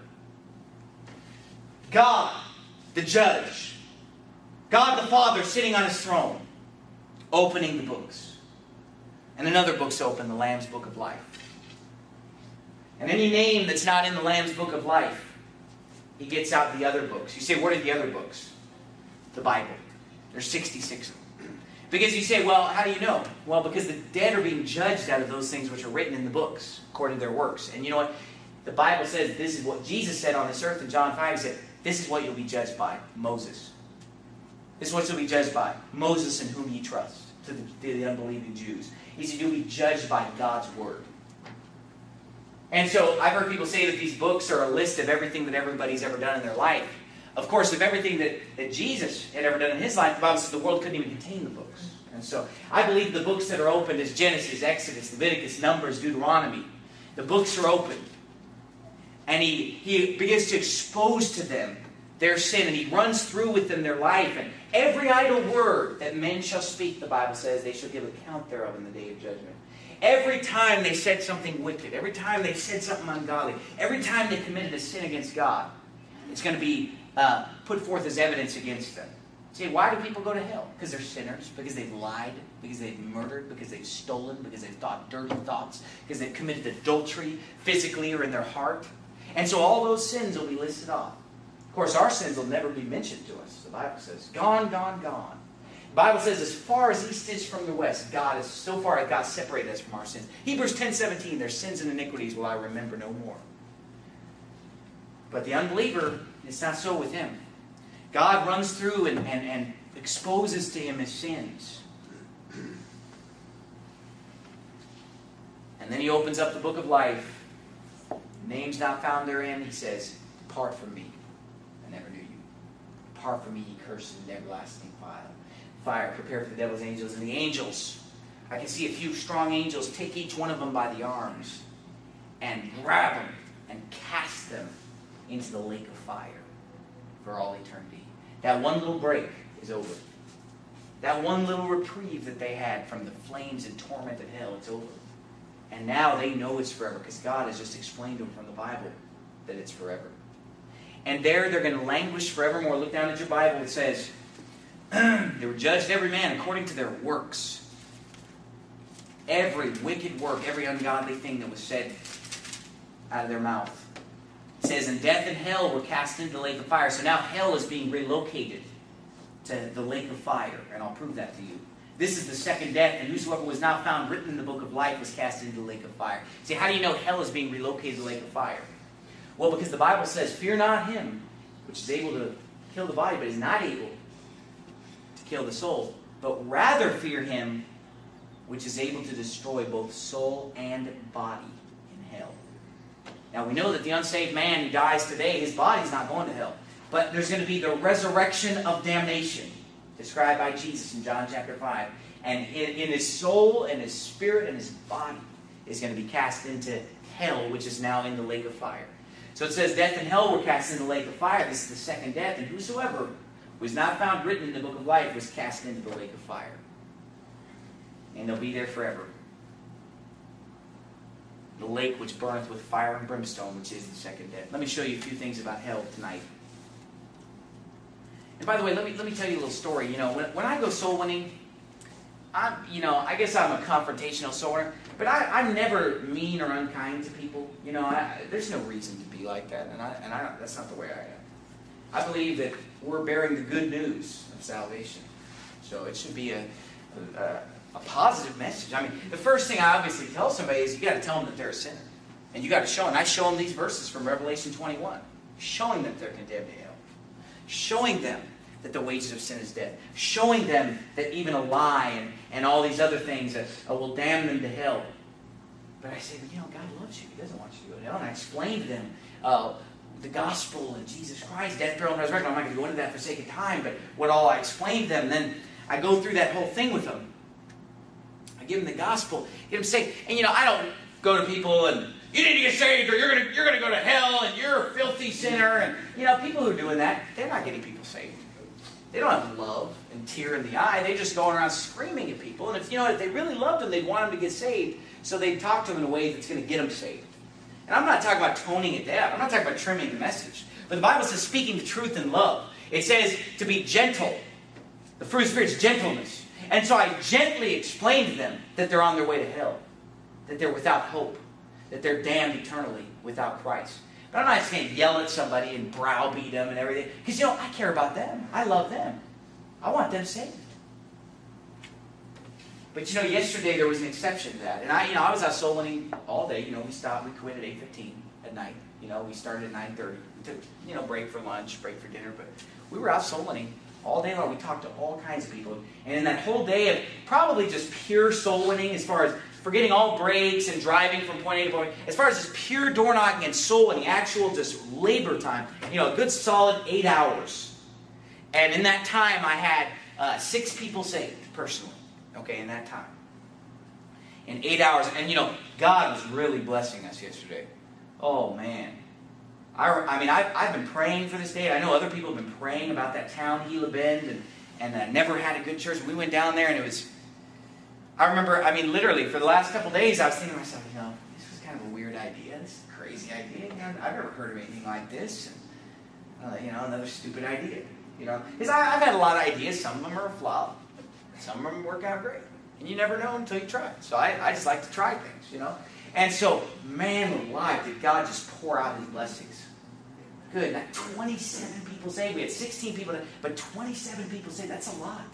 God, the judge. God the Father sitting on His throne, opening the books. And another book's open, the Lamb's Book of Life. And any name that's not in the Lamb's Book of Life, He gets out the other books. You say, what are the other books? The Bible. There's sixty-six of them. Because you say, well, how do you know? Well, because the dead are being judged out of those things which are written in the books, according to their works. And you know what? The Bible says this is what Jesus said on this earth in John five. He said, this is what you'll be judged by, Moses. This is what you'll be judged by, Moses in whom ye trust, to the, to the unbelieving Jews. He said, you'll be judged by God's Word. And so I've heard people say that these books are a list of everything that everybody's ever done in their life. Of course, of everything that, that Jesus had ever done in His life, the Bible says the world couldn't even contain the books. And so I believe the books that are opened is Genesis, Exodus, Leviticus, Numbers, Deuteronomy. The books are open. And he, he begins to expose to them their sin. And He runs through with them their life. And every idle word that men shall speak, the Bible says, they shall give account thereof in the day of judgment. Every time they said something wicked, every time they said something ungodly, every time they committed a sin against God, it's going to be uh, put forth as evidence against them. See, why do people go to hell? Because they're sinners, because they've lied, because they've murdered, because they've stolen, because they've thought dirty thoughts, because they've committed adultery physically or in their heart. And so all those sins will be listed off. Of course, our sins will never be mentioned to us. The Bible says, gone, gone, gone. The Bible says, as far as east is from the west, God is so far as God separated us from our sins. Hebrews ten seventeen, their sins and iniquities will I remember no more. But the unbeliever, it's not so with him. God runs through and, and, and exposes to him his sins. And then He opens up the book of life. Names not found therein, He says, depart from me. I never knew you. Depart from me, ye cursed, in everlasting fire. Fire prepared for the devil's angels. And the angels, I can see a few strong angels take each one of them by the arms and grab them and cast them into the lake of fire for all eternity. That one little break is over. That one little reprieve that they had from the flames and torment of hell, it's over. And now they know it's forever because God has just explained to them from the Bible that it's forever. And there they're going to languish forevermore. Look down at your Bible. It says, they were judged every man according to their works. Every wicked work, every ungodly thing that was said out of their mouth. It says, and death and hell were cast into the lake of fire. So now hell is being relocated to the lake of fire. And I'll prove that to you. This is the second death. And whosoever was not found written in the book of life was cast into the lake of fire. See, how do you know hell is being relocated to the lake of fire? Well, because the Bible says, fear not him, which is able to kill the body, but is not able to kill the soul. But rather fear him, which is able to destroy both soul and body in hell. Now, we know that the unsaved man who dies today, his body's not going to hell. But there's going to be the resurrection of damnation, described by Jesus in John chapter five. And in, in his soul and his spirit and his body is going to be cast into hell, which is now in the lake of fire. So it says, death and hell were cast into the lake of fire. This is the second death. And whosoever was not found written in the book of life was cast into the lake of fire. And they'll be there forever. The lake which burneth with fire and brimstone, which is the second death. Let me show you a few things about hell tonight. And by the way, let me let me tell you a little story. You know, when, when I go soul winning, I'm, you know, I guess I'm a confrontational soul winner, but I, I'm never mean or unkind to people. You know, I, there's no reason to be like that, and I and I that's not the way I am. I believe that we're bearing the good news of salvation, so it should be a a, a positive message. I mean, the first thing I obviously tell somebody is you got to tell them that they're a sinner, and you got to show them. I show them these verses from Revelation twenty-one, showing them they're condemned to hell, showing them that the wages of sin is death, showing them that even a lie and, and all these other things that uh, will damn them to hell. But I say, you know, God loves you. He doesn't want you to go to hell. And I explain to them uh, the gospel and Jesus Christ, death, burial, and resurrection. I'm not going to go into that for sake of time, but what all I explain to them, then I go through that whole thing with them. I I give them the gospel, get them saved. And you know, I don't go to people and, you need to get saved or you're going to you're going to go to hell and you're a filthy sinner. And you know, people who are doing that, they're not getting people saved. They don't have love and tear in the eye. They're just going around screaming at people. And if you know, if they really loved them, they'd want them to get saved. So they'd talk to them in a way that's going to get them saved. And I'm not talking about toning it down. I'm not talking about trimming the message. But the Bible says speaking the truth in love. It says to be gentle. The fruit of the Spirit is gentleness. And so I gently explained to them that they're on their way to hell. That they're without hope. That they're damned eternally without Christ. But I'm not just going to yell at somebody and browbeat them and everything. Because, you know, I care about them. I love them. I want them saved. But, you know, yesterday there was an exception to that. And, I, you know, I was out soul winning all day. You know, we stopped. We quit at eight fifteen at night. You know, we started at nine thirty. We took, you know, break for lunch, break for dinner. But we were out soul winning all day long. We talked to all kinds of people. And in that whole day of probably just pure soul winning as far as forgetting all breaks and driving from point A to point B, as far as just pure door knocking and soul winning, actual just labor time, you know, a good solid eight hours. And in that time, I had uh, six people saved, personally, okay, in that time. In eight hours. And, you know, God was really blessing us yesterday. Oh, man. I, I mean, I've, I've been praying for this day. I know other people have been praying about that town, Gila Bend, and, and uh, never had a good church. We went down there, and it was... I remember, I mean, literally, for the last couple of days, I was thinking to myself, you know, this was kind of a weird idea. This is a crazy idea. You know, I've never heard of anything like this. And, uh, you know, another stupid idea. You know, because I've had a lot of ideas. Some of them are a flop. Some of them work out great. And you never know until you try. So I, I just like to try things, you know. And so, man alive, did God just pour out His blessings. Good. Now, twenty-seven people saved. We had sixteen people, but twenty-seven people saved. That's a lot.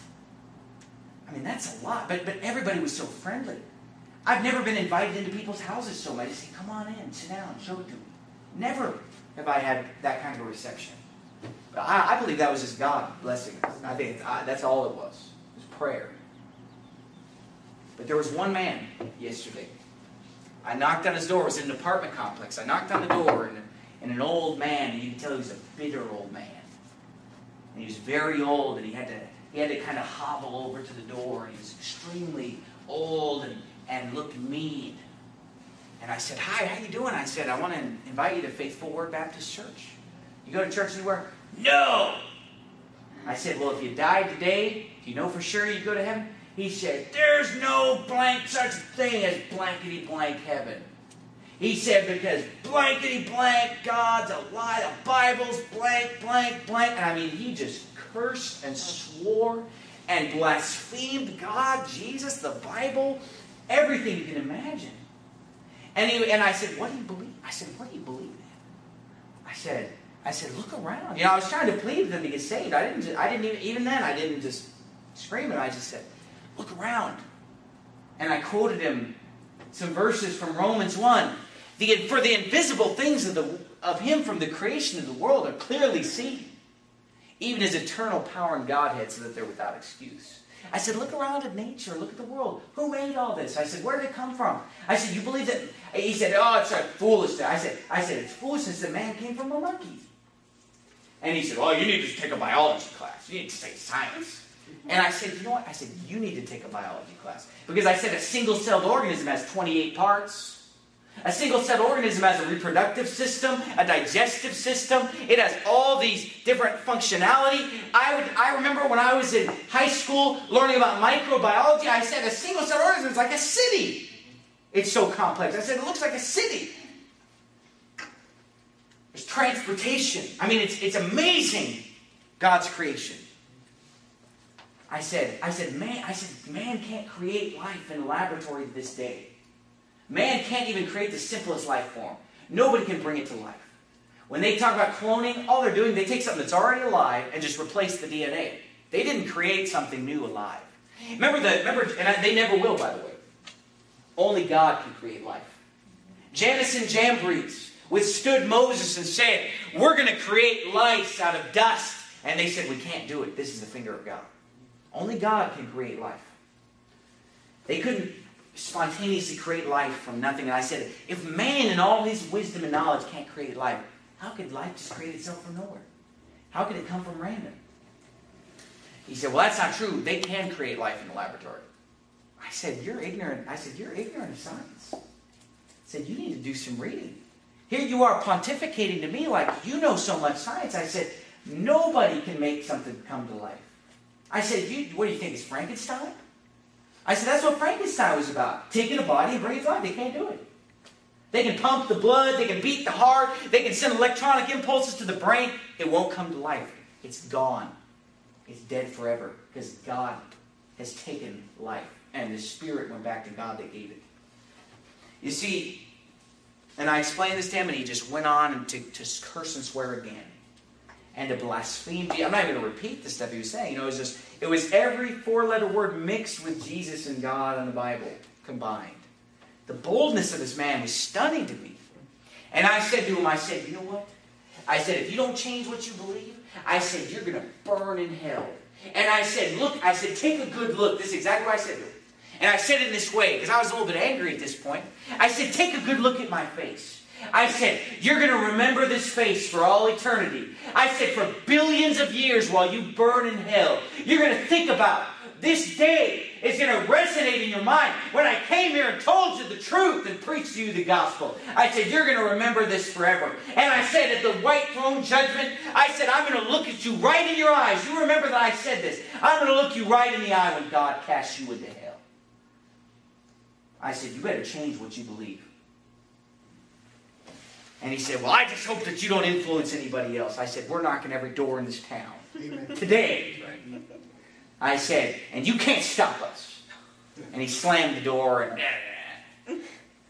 I mean, that's a lot, but but everybody was so friendly. I've never been invited into people's houses so much. They say, come on in, sit down, show it to me. Never have I had that kind of a reception. But I, I believe that was just God blessing us. I think I, that's all it was. It was prayer. But there was one man yesterday. I knocked on his door. It was in an apartment complex. I knocked on the door, and, and an old man, and you can tell he was a bitter old man. And he was very old, and he had to... He had to kind of hobble over to the door, and he was extremely old and, and looked mean. And I said, hi, how you doing? I said, I want to invite you to Faithful Word Baptist Church. You go to church anywhere? No! I said, well, if you died today, do you know for sure you'd go to heaven? He said, there's no blank such thing as blankety blank heaven. He said, because blankety blank, God's a lie, the Bible's blank, blank, blank. And I mean, he just cursed and swore and blasphemed God, Jesus, the Bible, everything you can imagine. And he, and I said, what do you believe? I said, what do you believe in? I said, I said, look around. You know, I was trying to plead with them to get saved. I didn't. Just, I didn't even. Even then, I didn't just scream it. I just said, look around. And I quoted him some verses from Romans one. The, for the invisible things of the of Him from the creation of the world are clearly seen, even His eternal power and Godhead, so that they're without excuse. I said, look around at nature, look at the world. Who made all this? I said, where did it come from? I said, you believe that? He said, oh, it's a foolishness. I said, I said, it's foolishness that man came from a monkey. And he said, well, you need to take a biology class. You need to take science. And I said, you know what? I said, you need to take a biology class. Because I said a single-celled organism has twenty-eight parts. A single-celled organism has a reproductive system, a digestive system. It has all these different functionality. I would, I remember when I was in high school learning about microbiology, I said a single-celled organism is like a city. It's so complex. I said it looks like a city. There's transportation. I mean, it's, it's amazing, God's creation. I said, I said, man, I said, man can't create life in a laboratory this day. Man can't even create the simplest life form. Nobody can bring it to life. When they talk about cloning, all they're doing, they take something that's already alive and just replace the D N A. They didn't create something new alive. Remember, the, remember and I, they never will, by the way. Only God can create life. Janus and Jambres withstood Moses and said, we're going to create life out of dust. And they said, we can't do it. This is the finger of God. Only God can create life. They couldn't spontaneously create life from nothing. And I said, if man in all his wisdom and knowledge can't create life, how could life just create itself from nowhere? How could it come from random? He said, well, that's not true. They can create life in the laboratory. I said, you're ignorant. I said, you're ignorant of science. I said, you need to do some reading. Here you are pontificating to me like you know so much science. I said, nobody can make something come to life. I said, you, what do you think, is Frankenstein? I said, that's what Frankenstein was about. Taking a body and bringing it to life. They can't do it. They can pump the blood. They can beat the heart. They can send electronic impulses to the brain. It won't come to life. It's gone. It's dead forever because God has taken life. And the spirit went back to God that gave it. You see, and I explained this to him, and he just went on to, to curse and swear again. And to blaspheme. I'm not even going to repeat the stuff he was saying. You know, it was just, it was every four-letter word mixed with Jesus and God and the Bible combined. The boldness of this man was stunning to me. And I said to him, I said, you know what? I said, if you don't change what you believe, I said, you're going to burn in hell. And I said, look, I said, take a good look. This is exactly what I said to him. And I said it in this way, because I was a little bit angry at this point. I said, take a good look at my face. I said, you're going to remember this face for all eternity. I said, for billions of years while you burn in hell, you're going to think about this day. It's going to resonate in your mind. When I came here and told you the truth and preached to you the gospel, I said, you're going to remember this forever. And I said, at the white throne judgment, I said, I'm going to look at you right in your eyes. You remember that I said this. I'm going to look you right in the eye when God casts you into hell. I said, you better change what you believe. And he said, well, I just hope that you don't influence anybody else. I said, we're knocking every door in this town. Amen. Today. I said, and you can't stop us. And he slammed the door and...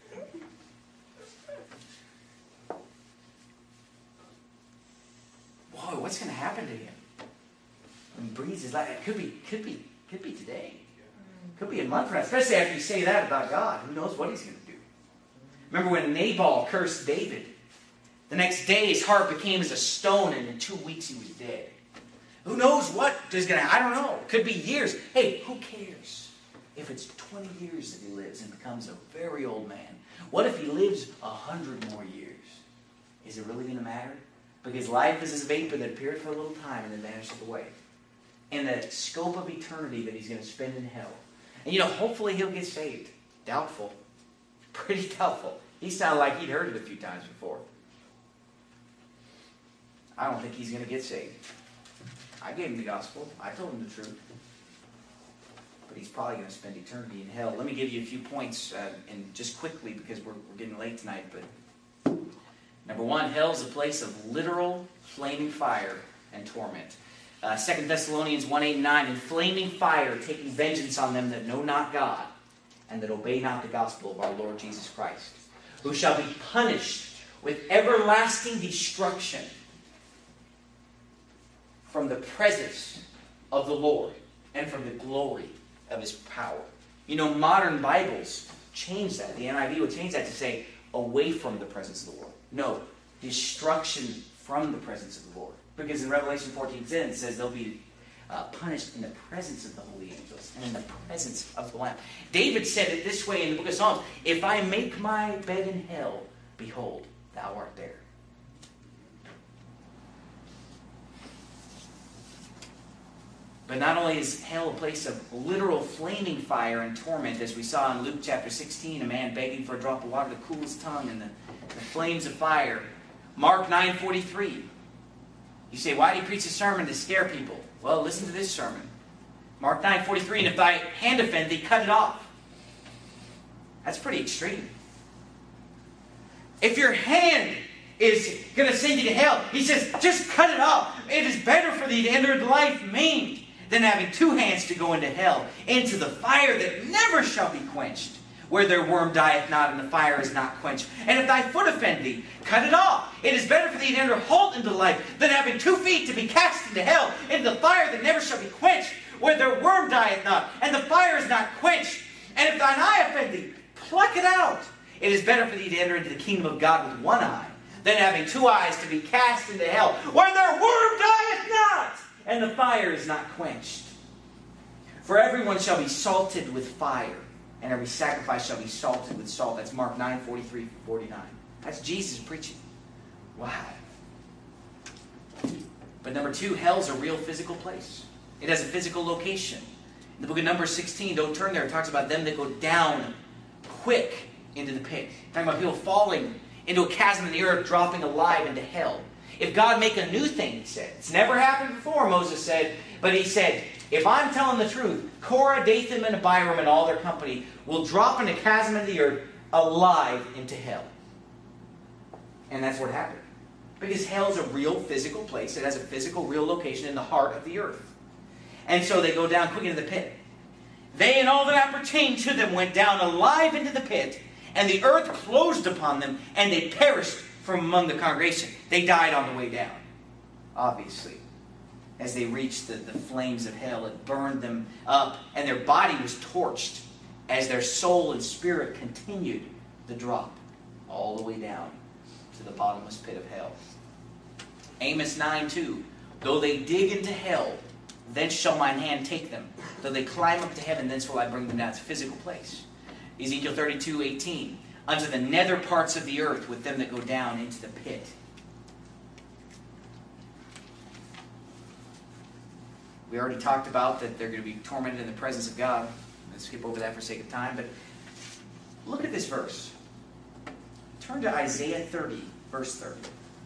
Whoa, what's going to happen to him? When he breathes his life, it could be, could be, could be today. Could be a month from now. Especially after you say that about God. Who knows what he's going to do? Remember when Nabal cursed David? The next day his heart became as a stone, and in two weeks he was dead. Who knows what is going to... I don't know. Could be years. Hey, who cares if it's twenty years that he lives and becomes a very old man? What if he lives a hundred more years? Is it really going to matter? Because life is as vapor that appeared for a little time and then vanisheth away. In the scope of eternity that he's going to spend in hell. And you know, hopefully he'll get saved. Doubtful. Pretty doubtful. He sounded like he'd heard it a few times before. I don't think he's going to get saved. I gave him the gospel. I told him the truth. But he's probably going to spend eternity in hell. Let me give you a few points, uh, and just quickly, because we're, we're getting late tonight. But number one, hell is a place of literal flaming fire and torment. Uh, Second Thessalonians one, eight, and nine, in flaming fire, taking vengeance on them that know not God, and that obey not the gospel of our Lord Jesus Christ, who shall be punished with everlasting destruction from the presence of the Lord and from the glory of his power. You know, modern Bibles change that. The N I V would change that to say, away from the presence of the Lord. No, destruction from the presence of the Lord. Because in Revelation fourteen ten it says they'll be uh, punished in the presence of the holy angels and in the presence of the Lamb. David said it this way in the book of Psalms, if I make my bed in hell, behold, thou art there. But not only is hell a place of literal flaming fire and torment, as we saw in Luke chapter sixteen, a man begging for a drop of water to cool his tongue in the, the flames of fire. Mark nine forty-three. You say, why do you preach a sermon to scare people? Well, listen to this sermon. Mark nine forty-three, and if thy hand offend thee, cut it off. That's pretty extreme. If your hand is going to send you to hell, he says, just cut it off. It is better for thee to enter life maimed than having two hands to go into hell, into the fire that never shall be quenched, where their worm dieth not, and the fire is not quenched. And if thy foot offend thee, cut it off. It is better for thee to enter halt into life, than having two feet to be cast into hell, into the fire that never shall be quenched, where their worm dieth not, and the fire is not quenched. And if thine eye offend thee, pluck it out. It is better for thee to enter into the kingdom of God with one eye, than having two eyes to be cast into hell, where their worm dieth not, and the fire is not quenched. For everyone shall be salted with fire, and every sacrifice shall be salted with salt. That's Mark nine forty-three forty-nine. That's Jesus preaching. Wow. But number two, hell's a real physical place. It has a physical location. In the book of Numbers sixteen, don't turn there, it talks about them that go down quick into the pit. Talking about people falling into a chasm in the earth, dropping alive into hell. If God make a new thing, he said. It's never happened before, Moses said. But he said, if I'm telling the truth, Korah, Dathan, and Abiram and all their company will drop in a chasm in the earth alive into hell. And that's what happened. Because hell is a real physical place. It has a physical, real location in the heart of the earth. And so they go down quick into the pit. They and all that appertained to them went down alive into the pit, and the earth closed upon them, and they perished from among the congregation. They died on the way down, obviously. As they reached the, the flames of hell, it burned them up, and their body was torched as their soul and spirit continued the drop all the way down to the bottomless pit of hell. Amos nine two, though they dig into hell, thence shall mine hand take them. Though they climb up to heaven, thence will I bring them down. It's a physical place. Ezekiel thirty-two eighteen, unto the nether parts of the earth with them that go down into the pit. We already talked about that they're going to be tormented in the presence of God. Let's skip over that for sake of time. But look at this verse. Turn to Isaiah thirty, verse thirty.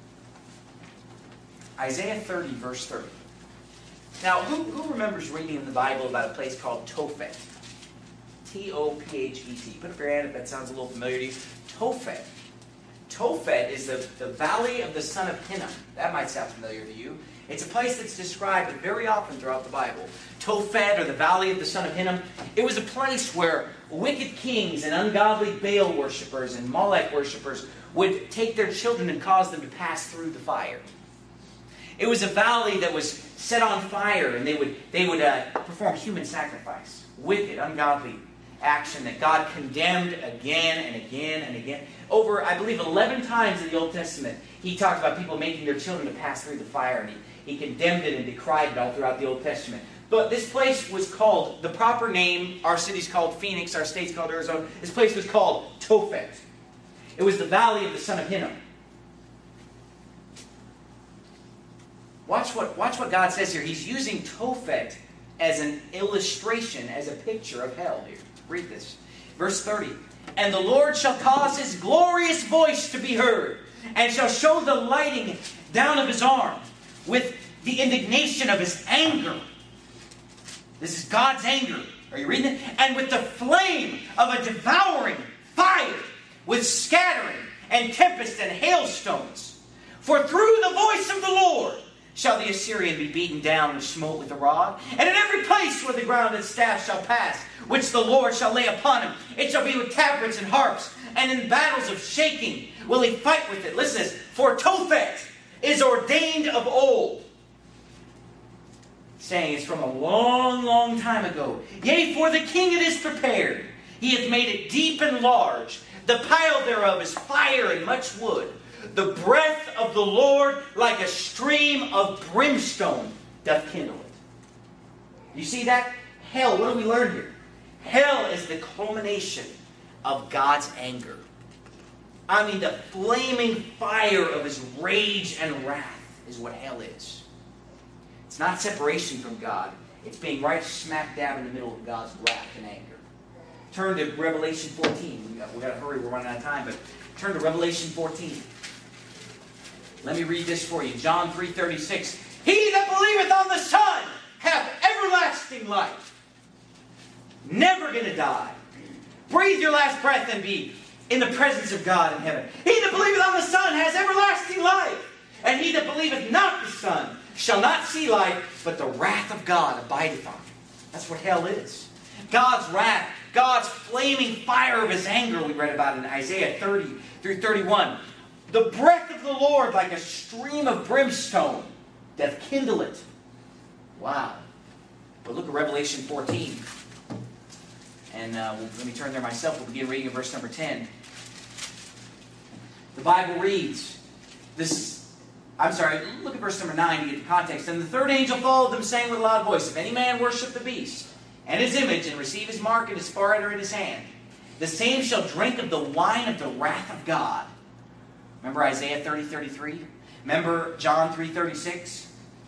Isaiah thirty, verse thirty. Now, who, who remembers reading in the Bible about a place called Tophet? T O P H E T. Put up your hand if that sounds a little familiar to you. Tophet. Tophet is the, the valley of the son of Hinnom. That might sound familiar to you. It's a place that's described very often throughout the Bible. Tophet, or the valley of the son of Hinnom. It was a place where wicked kings and ungodly Baal worshippers and Molech worshippers would take their children and cause them to pass through the fire. It was a valley that was set on fire, and they would, they would uh, perform human sacrifice. Wicked, ungodly action that God condemned again and again and again. Over, I believe, eleven times in the Old Testament, he talked about people making their children to pass through the fire, and he, he condemned it and decried it all throughout the Old Testament. But this place was called, the proper name, our city's called Phoenix, our state's called Arizona, this place was called Tophet. It was the valley of the son of Hinnom. Watch what, watch what God says here. He's using Tophet as an illustration, as a picture of hell here. Read this. Verse thirty. And the Lord shall cause his glorious voice to be heard, and shall show the lighting down of his arm, with the indignation of his anger. This is God's anger. Are you reading it? And with the flame of a devouring fire, with scattering and tempest and hailstones. For through the voice of the Lord shall the Assyrian be beaten down and smote with a rod. And in every place where the ground and staff shall pass, which the Lord shall lay upon him, it shall be with tabrets and harps, and in battles of shaking will he fight with it. Listen to this. For Tophet is ordained of old. Saying it's from a long, long time ago. Yea, for the king it is prepared. He hath made it deep and large. The pile thereof is fire and much wood. The breath of the Lord, like a stream of brimstone, doth kindle it. You see that? Hell, what do we learn here? Hell is the culmination of God's anger. I mean, the flaming fire of his rage and wrath is what hell is. It's not separation from God. It's being right smack dab in the middle of God's wrath and anger. Turn to Revelation fourteen. We've got, we've got to hurry, we're running out of time, but turn to Revelation fourteen. Let me read this for you. John three thirty-six. He that believeth on the Son hath everlasting life. Never going to die. Breathe your last breath and be in the presence of God in heaven. He that believeth on the Son has everlasting life. And he that believeth not the Son shall not see life, but the wrath of God abideth on him. That's what hell is. God's wrath, God's flaming fire of his anger, we read about in Isaiah thirty through thirty-one. The breath of the Lord, like a stream of brimstone, doth kindle it. Wow. But look at Revelation fourteen. And uh, we'll, let me turn there myself. We'll begin reading in verse number ten. The Bible reads, this, I'm sorry, look at verse number nine to get the context. And the third angel followed them, saying with a loud voice, if any man worship the beast and his image, and receive his mark in his forehead or in his hand, the same shall drink of the wine of the wrath of God. Remember Isaiah thirty thirty-three? Remember John three thirty-six?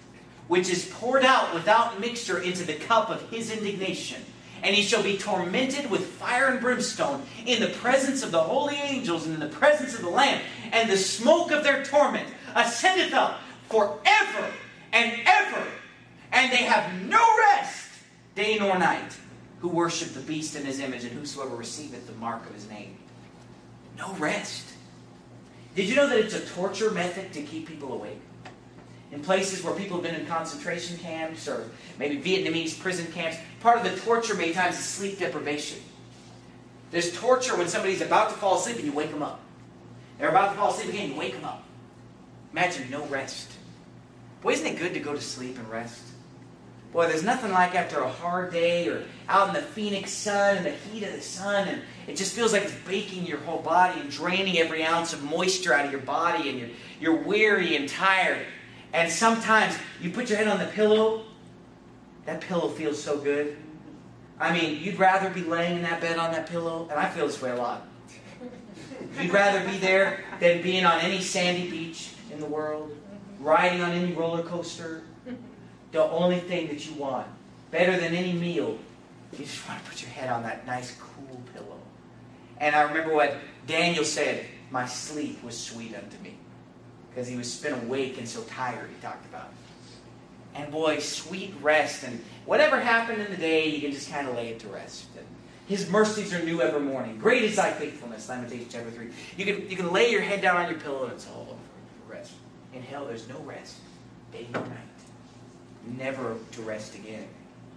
which is poured out without mixture into the cup of his indignation. And he shall be tormented with fire and brimstone in the presence of the holy angels and in the presence of the Lamb. And the smoke of their torment ascendeth up forever and ever. And they have no rest, day nor night, who worship the beast in his image, and whosoever receiveth the mark of his name. No rest. Did you know that it's a torture method to keep people awake? In places where people have been in concentration camps or maybe Vietnamese prison camps, part of the torture many times is sleep deprivation. There's torture when somebody's about to fall asleep and you wake them up. They're about to fall asleep again, you wake them up. Imagine no rest. Boy, isn't it good to go to sleep and rest? Boy, there's nothing like after a hard day or out in the Phoenix sun and the heat of the sun, and it just feels like it's baking your whole body and draining every ounce of moisture out of your body, and you're, you're weary and tired. And sometimes you put your head on the pillow, that pillow feels so good. I mean, you'd rather be laying in that bed on that pillow, and I feel this way a lot. You'd rather be there than being on any sandy beach in the world, riding on any roller coaster. The only thing that you want, better than any meal, you just want to put your head on that nice, cool pillow. And I remember what Daniel said, my sleep was sweet unto me. Because he was been awake and so tired, he talked about. And boy, sweet rest. And whatever happened in the day, you can just kind of lay it to rest. And his mercies are new every morning. Great is thy faithfulness, Lamentations chapter three. You can, you can lay your head down on your pillow and it's all over for rest. In hell, there's no rest. Day or night. Never to rest again.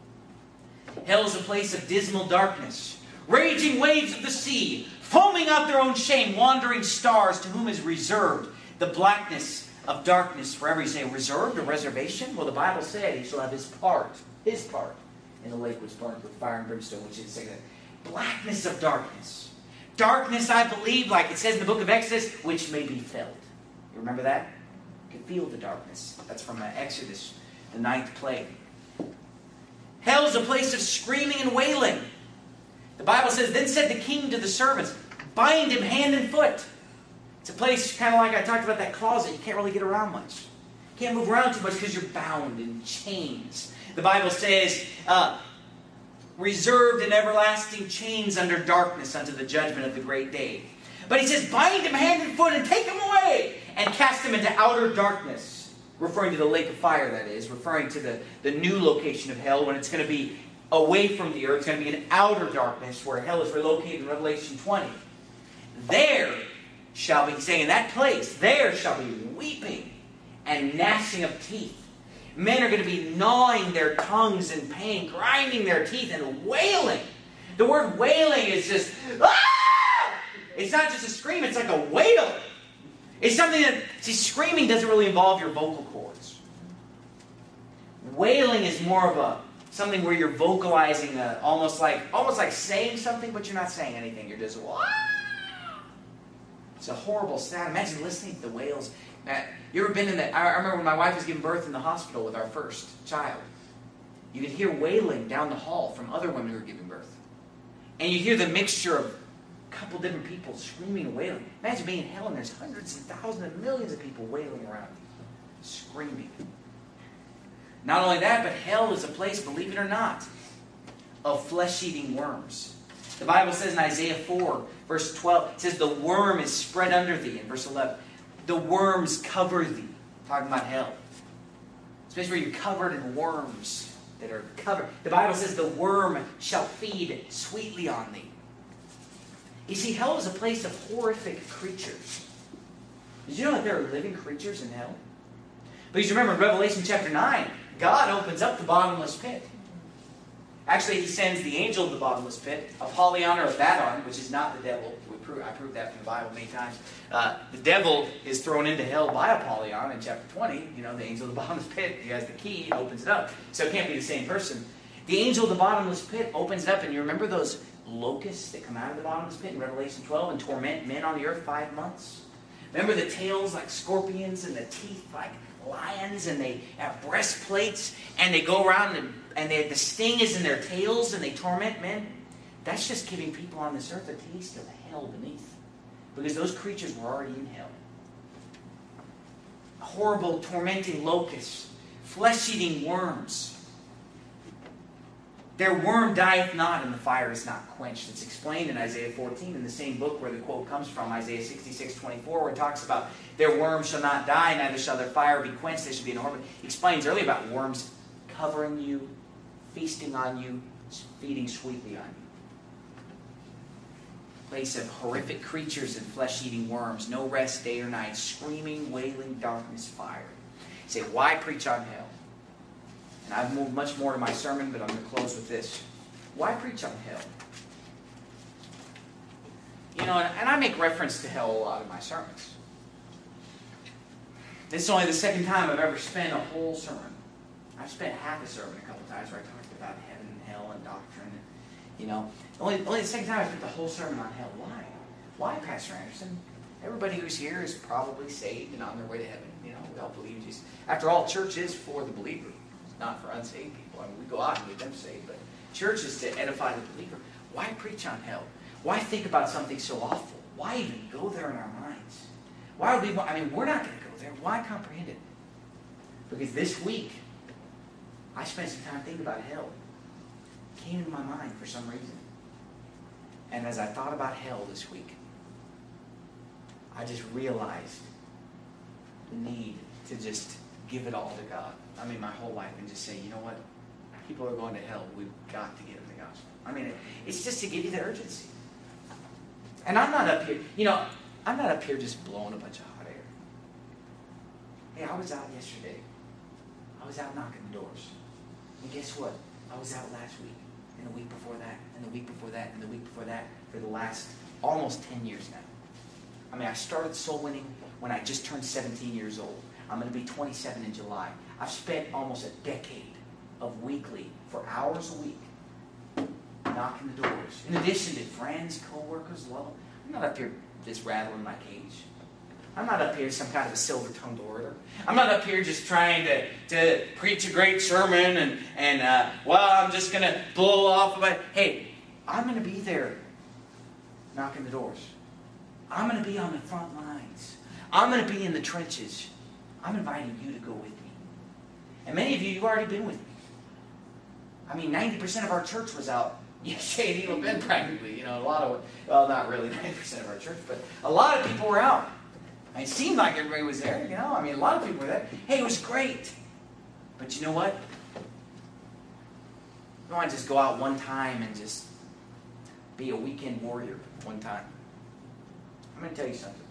Hell is a place of dismal darkness. Raging waves of the sea, foaming out their own shame, wandering stars to whom is reserved the blackness of darkness forever. You say, reserved, a reservation? Well, the Bible said he shall have his part, his part, in the lake which burnt with fire and brimstone, which is saying that blackness of darkness. Darkness, I believe, like it says in the book of Exodus, which may be felt. You remember that? You can feel the darkness. That's from uh, Exodus, the ninth plague. Hell is a place of screaming and wailing. The Bible says, then said the king to the servants, bind him hand and foot. It's a place kind of like I talked about that closet. You can't really get around much. You can't move around too much because you're bound in chains. The Bible says, uh, reserved in everlasting chains under darkness unto the judgment of the great day. But he says, bind him hand and foot and take him away and cast him into outer darkness. Referring to the lake of fire, that is. Referring to the, the new location of hell when it's going to be away from the earth. It's going to be in outer darkness where hell is relocated in Revelation twenty. There shall be, saying in that place, there shall be weeping and gnashing of teeth. Men are going to be gnawing their tongues in pain, grinding their teeth and wailing. The word wailing is just, ah! It's not just a scream, it's like a wail. It's something that, see, screaming doesn't really involve your vocal cords. Wailing is more of a, something where you're vocalizing a, almost like, almost like saying something, but you're not saying anything. You're just, wow. It's a horrible sound. Imagine listening to the wails. Now, you ever been in the, I remember when my wife was giving birth in the hospital with our first child. You could hear wailing down the hall from other women who were giving birth. And you hear the mixture of a couple different people screaming and wailing. Imagine being in hell and there's hundreds and thousands and millions of people wailing around you, screaming. Not only that, but hell is a place, believe it or not, of flesh-eating worms. The Bible says in Isaiah four, verse twelve, it says, the worm is spread under thee. In verse eleven, the worms cover thee. Talking about hell. It's a place where you're covered in worms that are covered. The Bible says, the worm shall feed sweetly on thee. You see, hell is a place of horrific creatures. Did you know that there are living creatures in hell? Because remember, in Revelation chapter nine, God opens up the bottomless pit. Actually, he sends the angel of the bottomless pit, Apollyon or Abaddon, which is not the devil. We prove, I proved that from the Bible many times. Uh, the devil is thrown into hell by Apollyon in chapter twenty. You know, the angel of the bottomless pit. He has the key, he opens it up. So it can't be the same person. The angel of the bottomless pit opens it up, and you remember those locusts that come out of the bottomless pit in Revelation twelve and torment men on the earth five months? Remember the tails like scorpions and the teeth like lions, and they have breastplates, and they go around and, and they, the sting is in their tails, and they torment men? That's just giving people on this earth a taste of hell beneath. Because those creatures were already in hell. Horrible, tormenting locusts, flesh-eating worms. Their worm dieth not, and the fire is not quenched. It's explained in Isaiah fourteen, in the same book where the quote comes from, Isaiah sixty-six twenty-four, where it talks about their worm shall not die, neither shall their fire be quenched. They shall be in horror. He explains earlier about worms covering you, feasting on you, feeding sweetly on you. Place of horrific creatures and flesh-eating worms, no rest day or night, screaming, wailing, darkness, fire. You say, why preach on hell? And I've moved much more to my sermon, but I'm going to close with this. Why preach on hell? You know, and, and I make reference to hell a lot in my sermons. This is only the second time I've ever spent a whole sermon. I've spent half a sermon a couple times where I talked about heaven and hell and doctrine. And, you know, only, only the second time I spent the whole sermon on hell. Why? Why, Pastor Anderson? Everybody who's here is probably saved and on their way to heaven. You know, we all believe in Jesus. After all, church is for the believer, not for unsaved people. I mean, we go out and get them saved, but church is to edify the believer. Why preach on hell? Why think about something so awful? Why even go there in our minds? Why would we want, I mean, we're not going to go there. Why comprehend it? Because this week, I spent some time thinking about hell. It came into my mind for some reason. And as I thought about hell this week, I just realized the need to just give it all to God. I mean, my whole life, and just say, you know what? People are going to hell. We've got to give them the gospel. I mean, it's just to give you the urgency. And I'm not up here, you know, I'm not up here just blowing a bunch of hot air. Hey, I was out yesterday. I was out knocking doors. And guess what? I was out last week, and the week before that, and the week before that, and the week before that, for the last almost ten years now. I mean, I started soul winning when I just turned seventeen years old. I'm going to be twenty-seven in July. I've spent almost a decade of weekly, for hours a week, knocking the doors. In addition to friends, co-workers, love. I'm not up here just rattling my cage. I'm not up here some kind of a silver-tongued orator. I'm not up here just trying to, to preach a great sermon and, and uh, well, I'm just going to blow off about it. Hey, I'm going to be there knocking the doors. I'm going to be on the front lines. I'm going to be in the trenches. I'm inviting you to go with me. And many of you, you've already been with me. I mean, ninety percent of our church was out yesterday at Eagle Bend practically. You know, a lot of, well, not really ninety percent of our church, but a lot of people were out. It seemed like everybody was there, you know. I mean, a lot of people were there. Hey, it was great. But you know what? I don't want to just go out one time and just be a weekend warrior one time. I'm going to tell you something.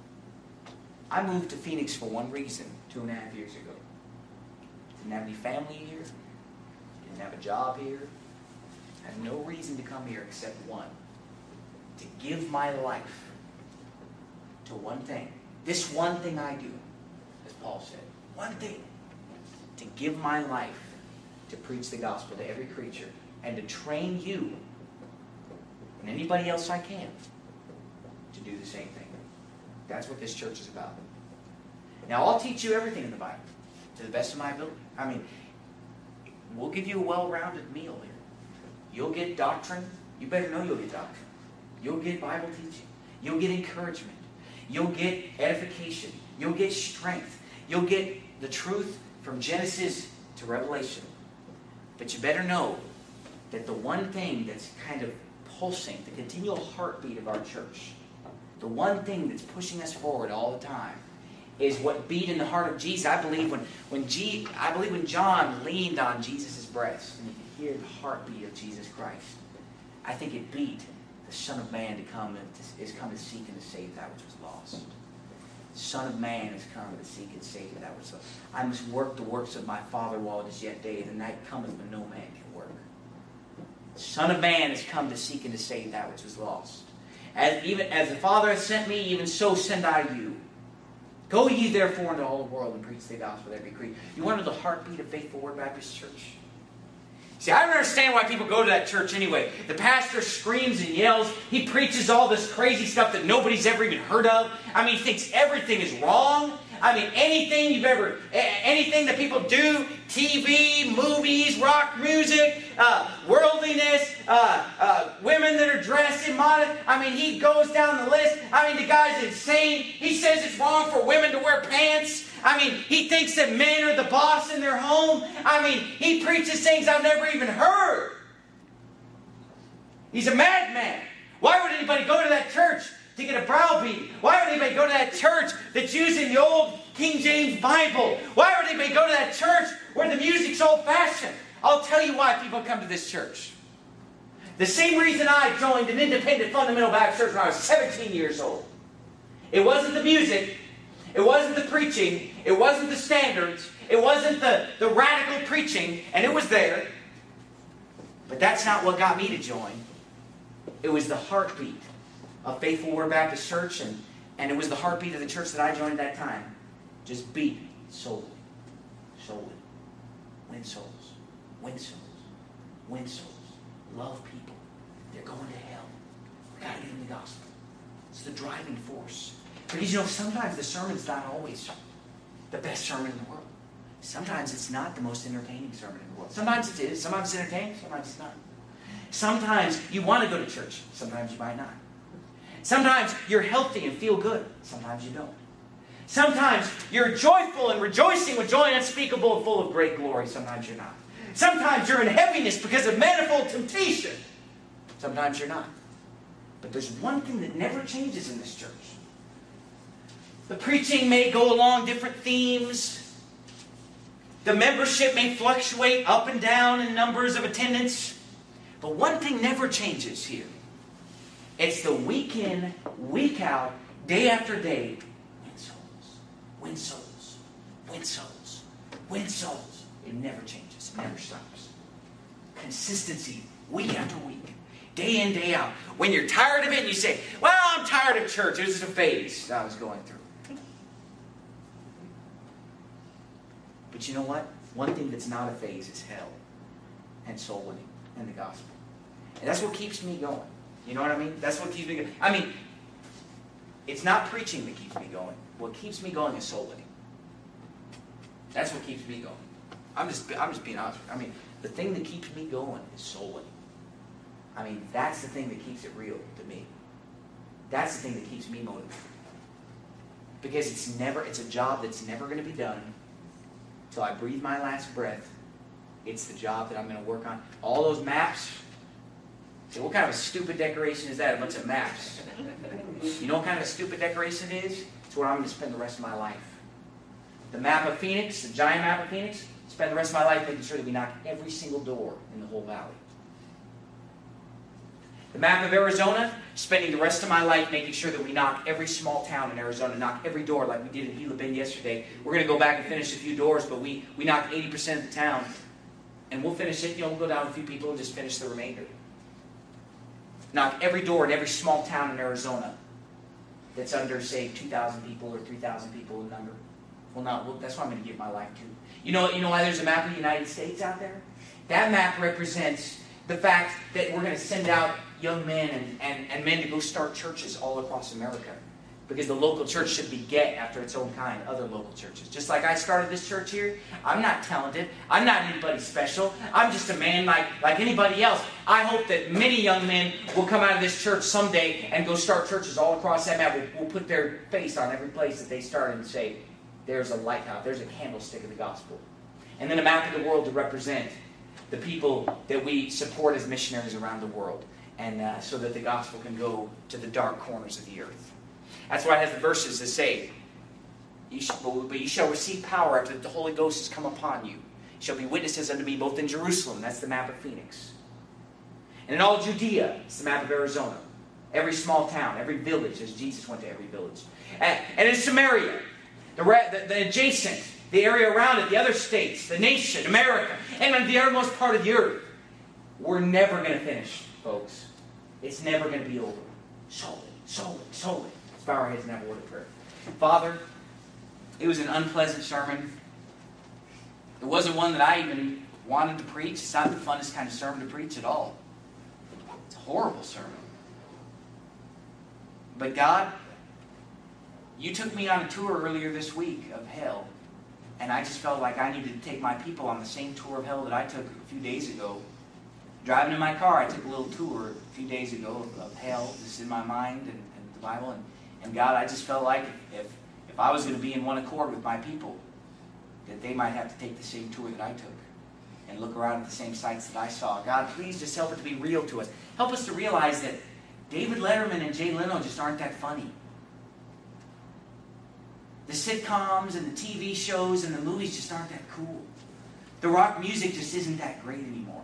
I moved to Phoenix for one reason two and a half years ago. Didn't have any family here. Didn't have a job here. Had no reason to come here except one. To give my life to one thing. This one thing I do, as Paul said. One thing. To give my life to preach the gospel to every creature and to train you and anybody else I can to do the same thing. That's what this church is about. Now, I'll teach you everything in the Bible to the best of my ability. I mean, we'll give you a well-rounded meal here. You'll get doctrine. You better know you'll get doctrine. You'll get Bible teaching. You'll get encouragement. You'll get edification. You'll get strength. You'll get the truth from Genesis to Revelation. But you better know that the one thing that's kind of pulsing, the continual heartbeat of our church, the one thing that's pushing us forward all the time, is what beat in the heart of Jesus. I believe when when G, I believe when John leaned on Jesus' breast and he could hear the heartbeat of Jesus Christ, I think it beat the Son of Man to come and to, is come to seek and to save that which was lost. The Son of Man is come to seek and save that which was lost. I must work the works of my Father while it is yet day. The night cometh when no man can work. The Son of Man has come to seek and to save that which was lost. As even as the Father has sent me, even so send I you. Go ye therefore into all the world and preach the gospel to every creature. You want to know the heartbeat of Faithful Word Baptist Church? See, I don't understand why people go to that church anyway. The pastor screams and yells. He preaches all this crazy stuff that nobody's ever even heard of. I mean, he thinks everything is wrong. I mean, anything you've ever, anything that people do, T V, movies, rock music, uh, worldliness, uh, uh, women that are dressed immodest. I mean, he goes down the list. I mean, the guy's insane. He says it's wrong for women to wear pants. I mean, he thinks that men are the boss in their home. I mean, he preaches things I've never even heard. He's a madman. Why would anybody go to that church to get a browbeat? Why would anybody go to that church that's using the old King James Bible? Why would anybody go to that church where the music's old-fashioned? I'll tell you why people come to this church. The same reason I joined an independent fundamental Baptist church when I was seventeen years old. It wasn't the music. It wasn't the preaching. It wasn't the standards. It wasn't the, the radical preaching. And it was there. But that's not what got me to join. It was the heartbeat of Faithful Word Baptist Church. And, and it was the heartbeat of the church that I joined at that time. Just beat solely. Solely. Win souls. Win souls. Win souls. Love people. They're going to hell. We've got to get them the gospel. It's the driving force. Because, you know, sometimes the sermon's not always the best sermon in the world. Sometimes it's not the most entertaining sermon in the world. Sometimes it is. Sometimes it's entertaining. Sometimes it's not. Sometimes you want to go to church. Sometimes you might not. Sometimes you're healthy and feel good. Sometimes you don't. Sometimes you're joyful and rejoicing with joy unspeakable and full of great glory. Sometimes you're not. Sometimes you're in heaviness because of manifold temptation. Sometimes you're not. But there's one thing that never changes in this church. The preaching may go along different themes. The membership may fluctuate up and down in numbers of attendance. But one thing never changes here. It's the week in, week out, day after day. Win souls. Win souls. Win souls. Win souls. It never changes. It never stops. Consistency, week after week. Day in, day out. When you're tired of it and you say, well, I'm tired of church. It was a phase I was going through. But you know what? One thing that's not a phase is hell and soul winning and the gospel. And that's what keeps me going. You know what I mean? That's what keeps me going. I mean, it's not preaching that keeps me going. What keeps me going is soul winning. That's what keeps me going. I'm just, I'm just being honest. I mean, the thing that keeps me going is soul winning. I mean, that's the thing that keeps it real to me. That's the thing that keeps me motivated. Because it's never, it's a job that's never going to be done until I breathe my last breath. It's the job that I'm going to work on. All those maps. Say, what kind of a stupid decoration is that? A bunch of maps. You know what kind of a stupid decoration it is? It's where I'm going to spend the rest of my life. The map of Phoenix, the giant map of Phoenix, spend the rest of my life making sure that we knock every single door in the whole valley. The map of Arizona, spending the rest of my life making sure that we knock every small town in Arizona, knock every door like we did in Gila Bend yesterday. We're going to go back and finish a few doors, but we, we knocked eighty percent of the town. And we'll finish it, you know, we'll go down a few people and just finish the remainder. Knock every door in every small town in Arizona that's under, say, two thousand people or three thousand people in number. Well, not, well, that's what I'm going to give my life to. You know, you know why there's a map of the United States out there? That map represents the fact that we're going to send out young men and, and, and men to go start churches all across America. Because the local church should beget after its own kind other local churches. Just like I started this church here, I'm not talented. I'm not anybody special. I'm just a man like, like anybody else. I hope that many young men will come out of this church someday and go start churches all across that map. We'll, we'll put their face on every place that they start and say, there's a lighthouse, there's a candlestick of the gospel. And then a map of the world to represent the people that we support as missionaries around the world. And uh, so that the gospel can go to the dark corners of the earth. That's why it has the verses that say, you shall, but you shall receive power after the Holy Ghost has come upon you. You shall be witnesses unto me both in Jerusalem, that's the map of Phoenix. And in all Judea, it's the map of Arizona. Every small town, every village, as Jesus went to every village. And, and in Samaria, the, the, the adjacent, the area around it, the other states, the nation, America, and the uttermost part of the earth. We're never going to finish, folks. It's never going to be over. Solely, solely, solely. Let's bow our heads and have a word of prayer. Father, it was an unpleasant sermon. It wasn't one that I even wanted to preach. It's not the funnest kind of sermon to preach at all. It's a horrible sermon. But God, you took me on a tour earlier this week of hell, and I just felt like I needed to take my people on the same tour of hell that I took a few days ago. Driving in my car, I took a little tour a few days ago of, of hell, just in my mind and, and the Bible. And, and God, I just felt like if, if I was going to be in one accord with my people, that they might have to take the same tour that I took and look around at the same sights that I saw. God, please just help it to be real to us. Help us to realize that David Letterman and Jay Leno just aren't that funny. The sitcoms and the T V shows and the movies just aren't that cool. The rock music just isn't that great anymore.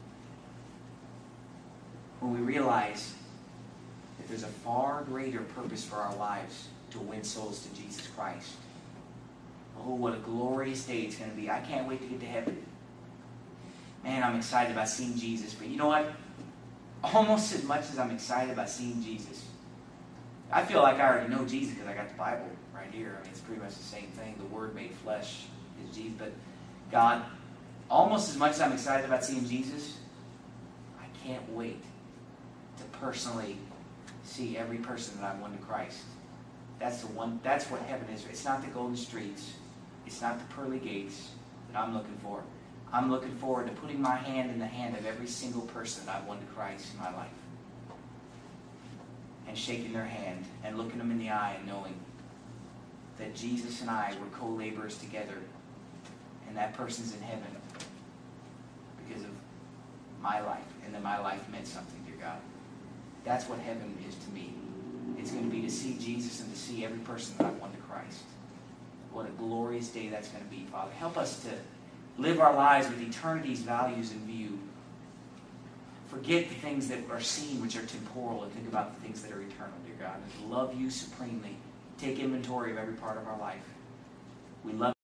When we realize that there's a far greater purpose for our lives to win souls to Jesus Christ. Oh, what a glorious day it's going to be. I can't wait to get to heaven. Man, I'm excited about seeing Jesus. But you know what? Almost as much as I'm excited about seeing Jesus, I feel like I already know Jesus because I got the Bible right here. I mean, it's pretty much the same thing. The Word made flesh is Jesus. But God, almost as much as I'm excited about seeing Jesus, I can't wait to personally see every person that I've won to Christ. That's the one. That's what heaven is. It's not the golden streets. It's not the pearly gates that I'm looking for. I'm looking forward to putting my hand in the hand of every single person that I've won to Christ in my life. And shaking their hand and looking them in the eye and knowing that Jesus and I were co-laborers together and that person's in heaven because of my life and that my life meant something, dear God. That's what heaven is to me. It's going to be to see Jesus and to see every person that I've won to Christ. What a glorious day that's going to be, Father. Help us to live our lives with eternity's values in view. Forget the things that are seen, which are temporal, and think about the things that are eternal, dear God. And love you supremely. Take inventory of every part of our life. We love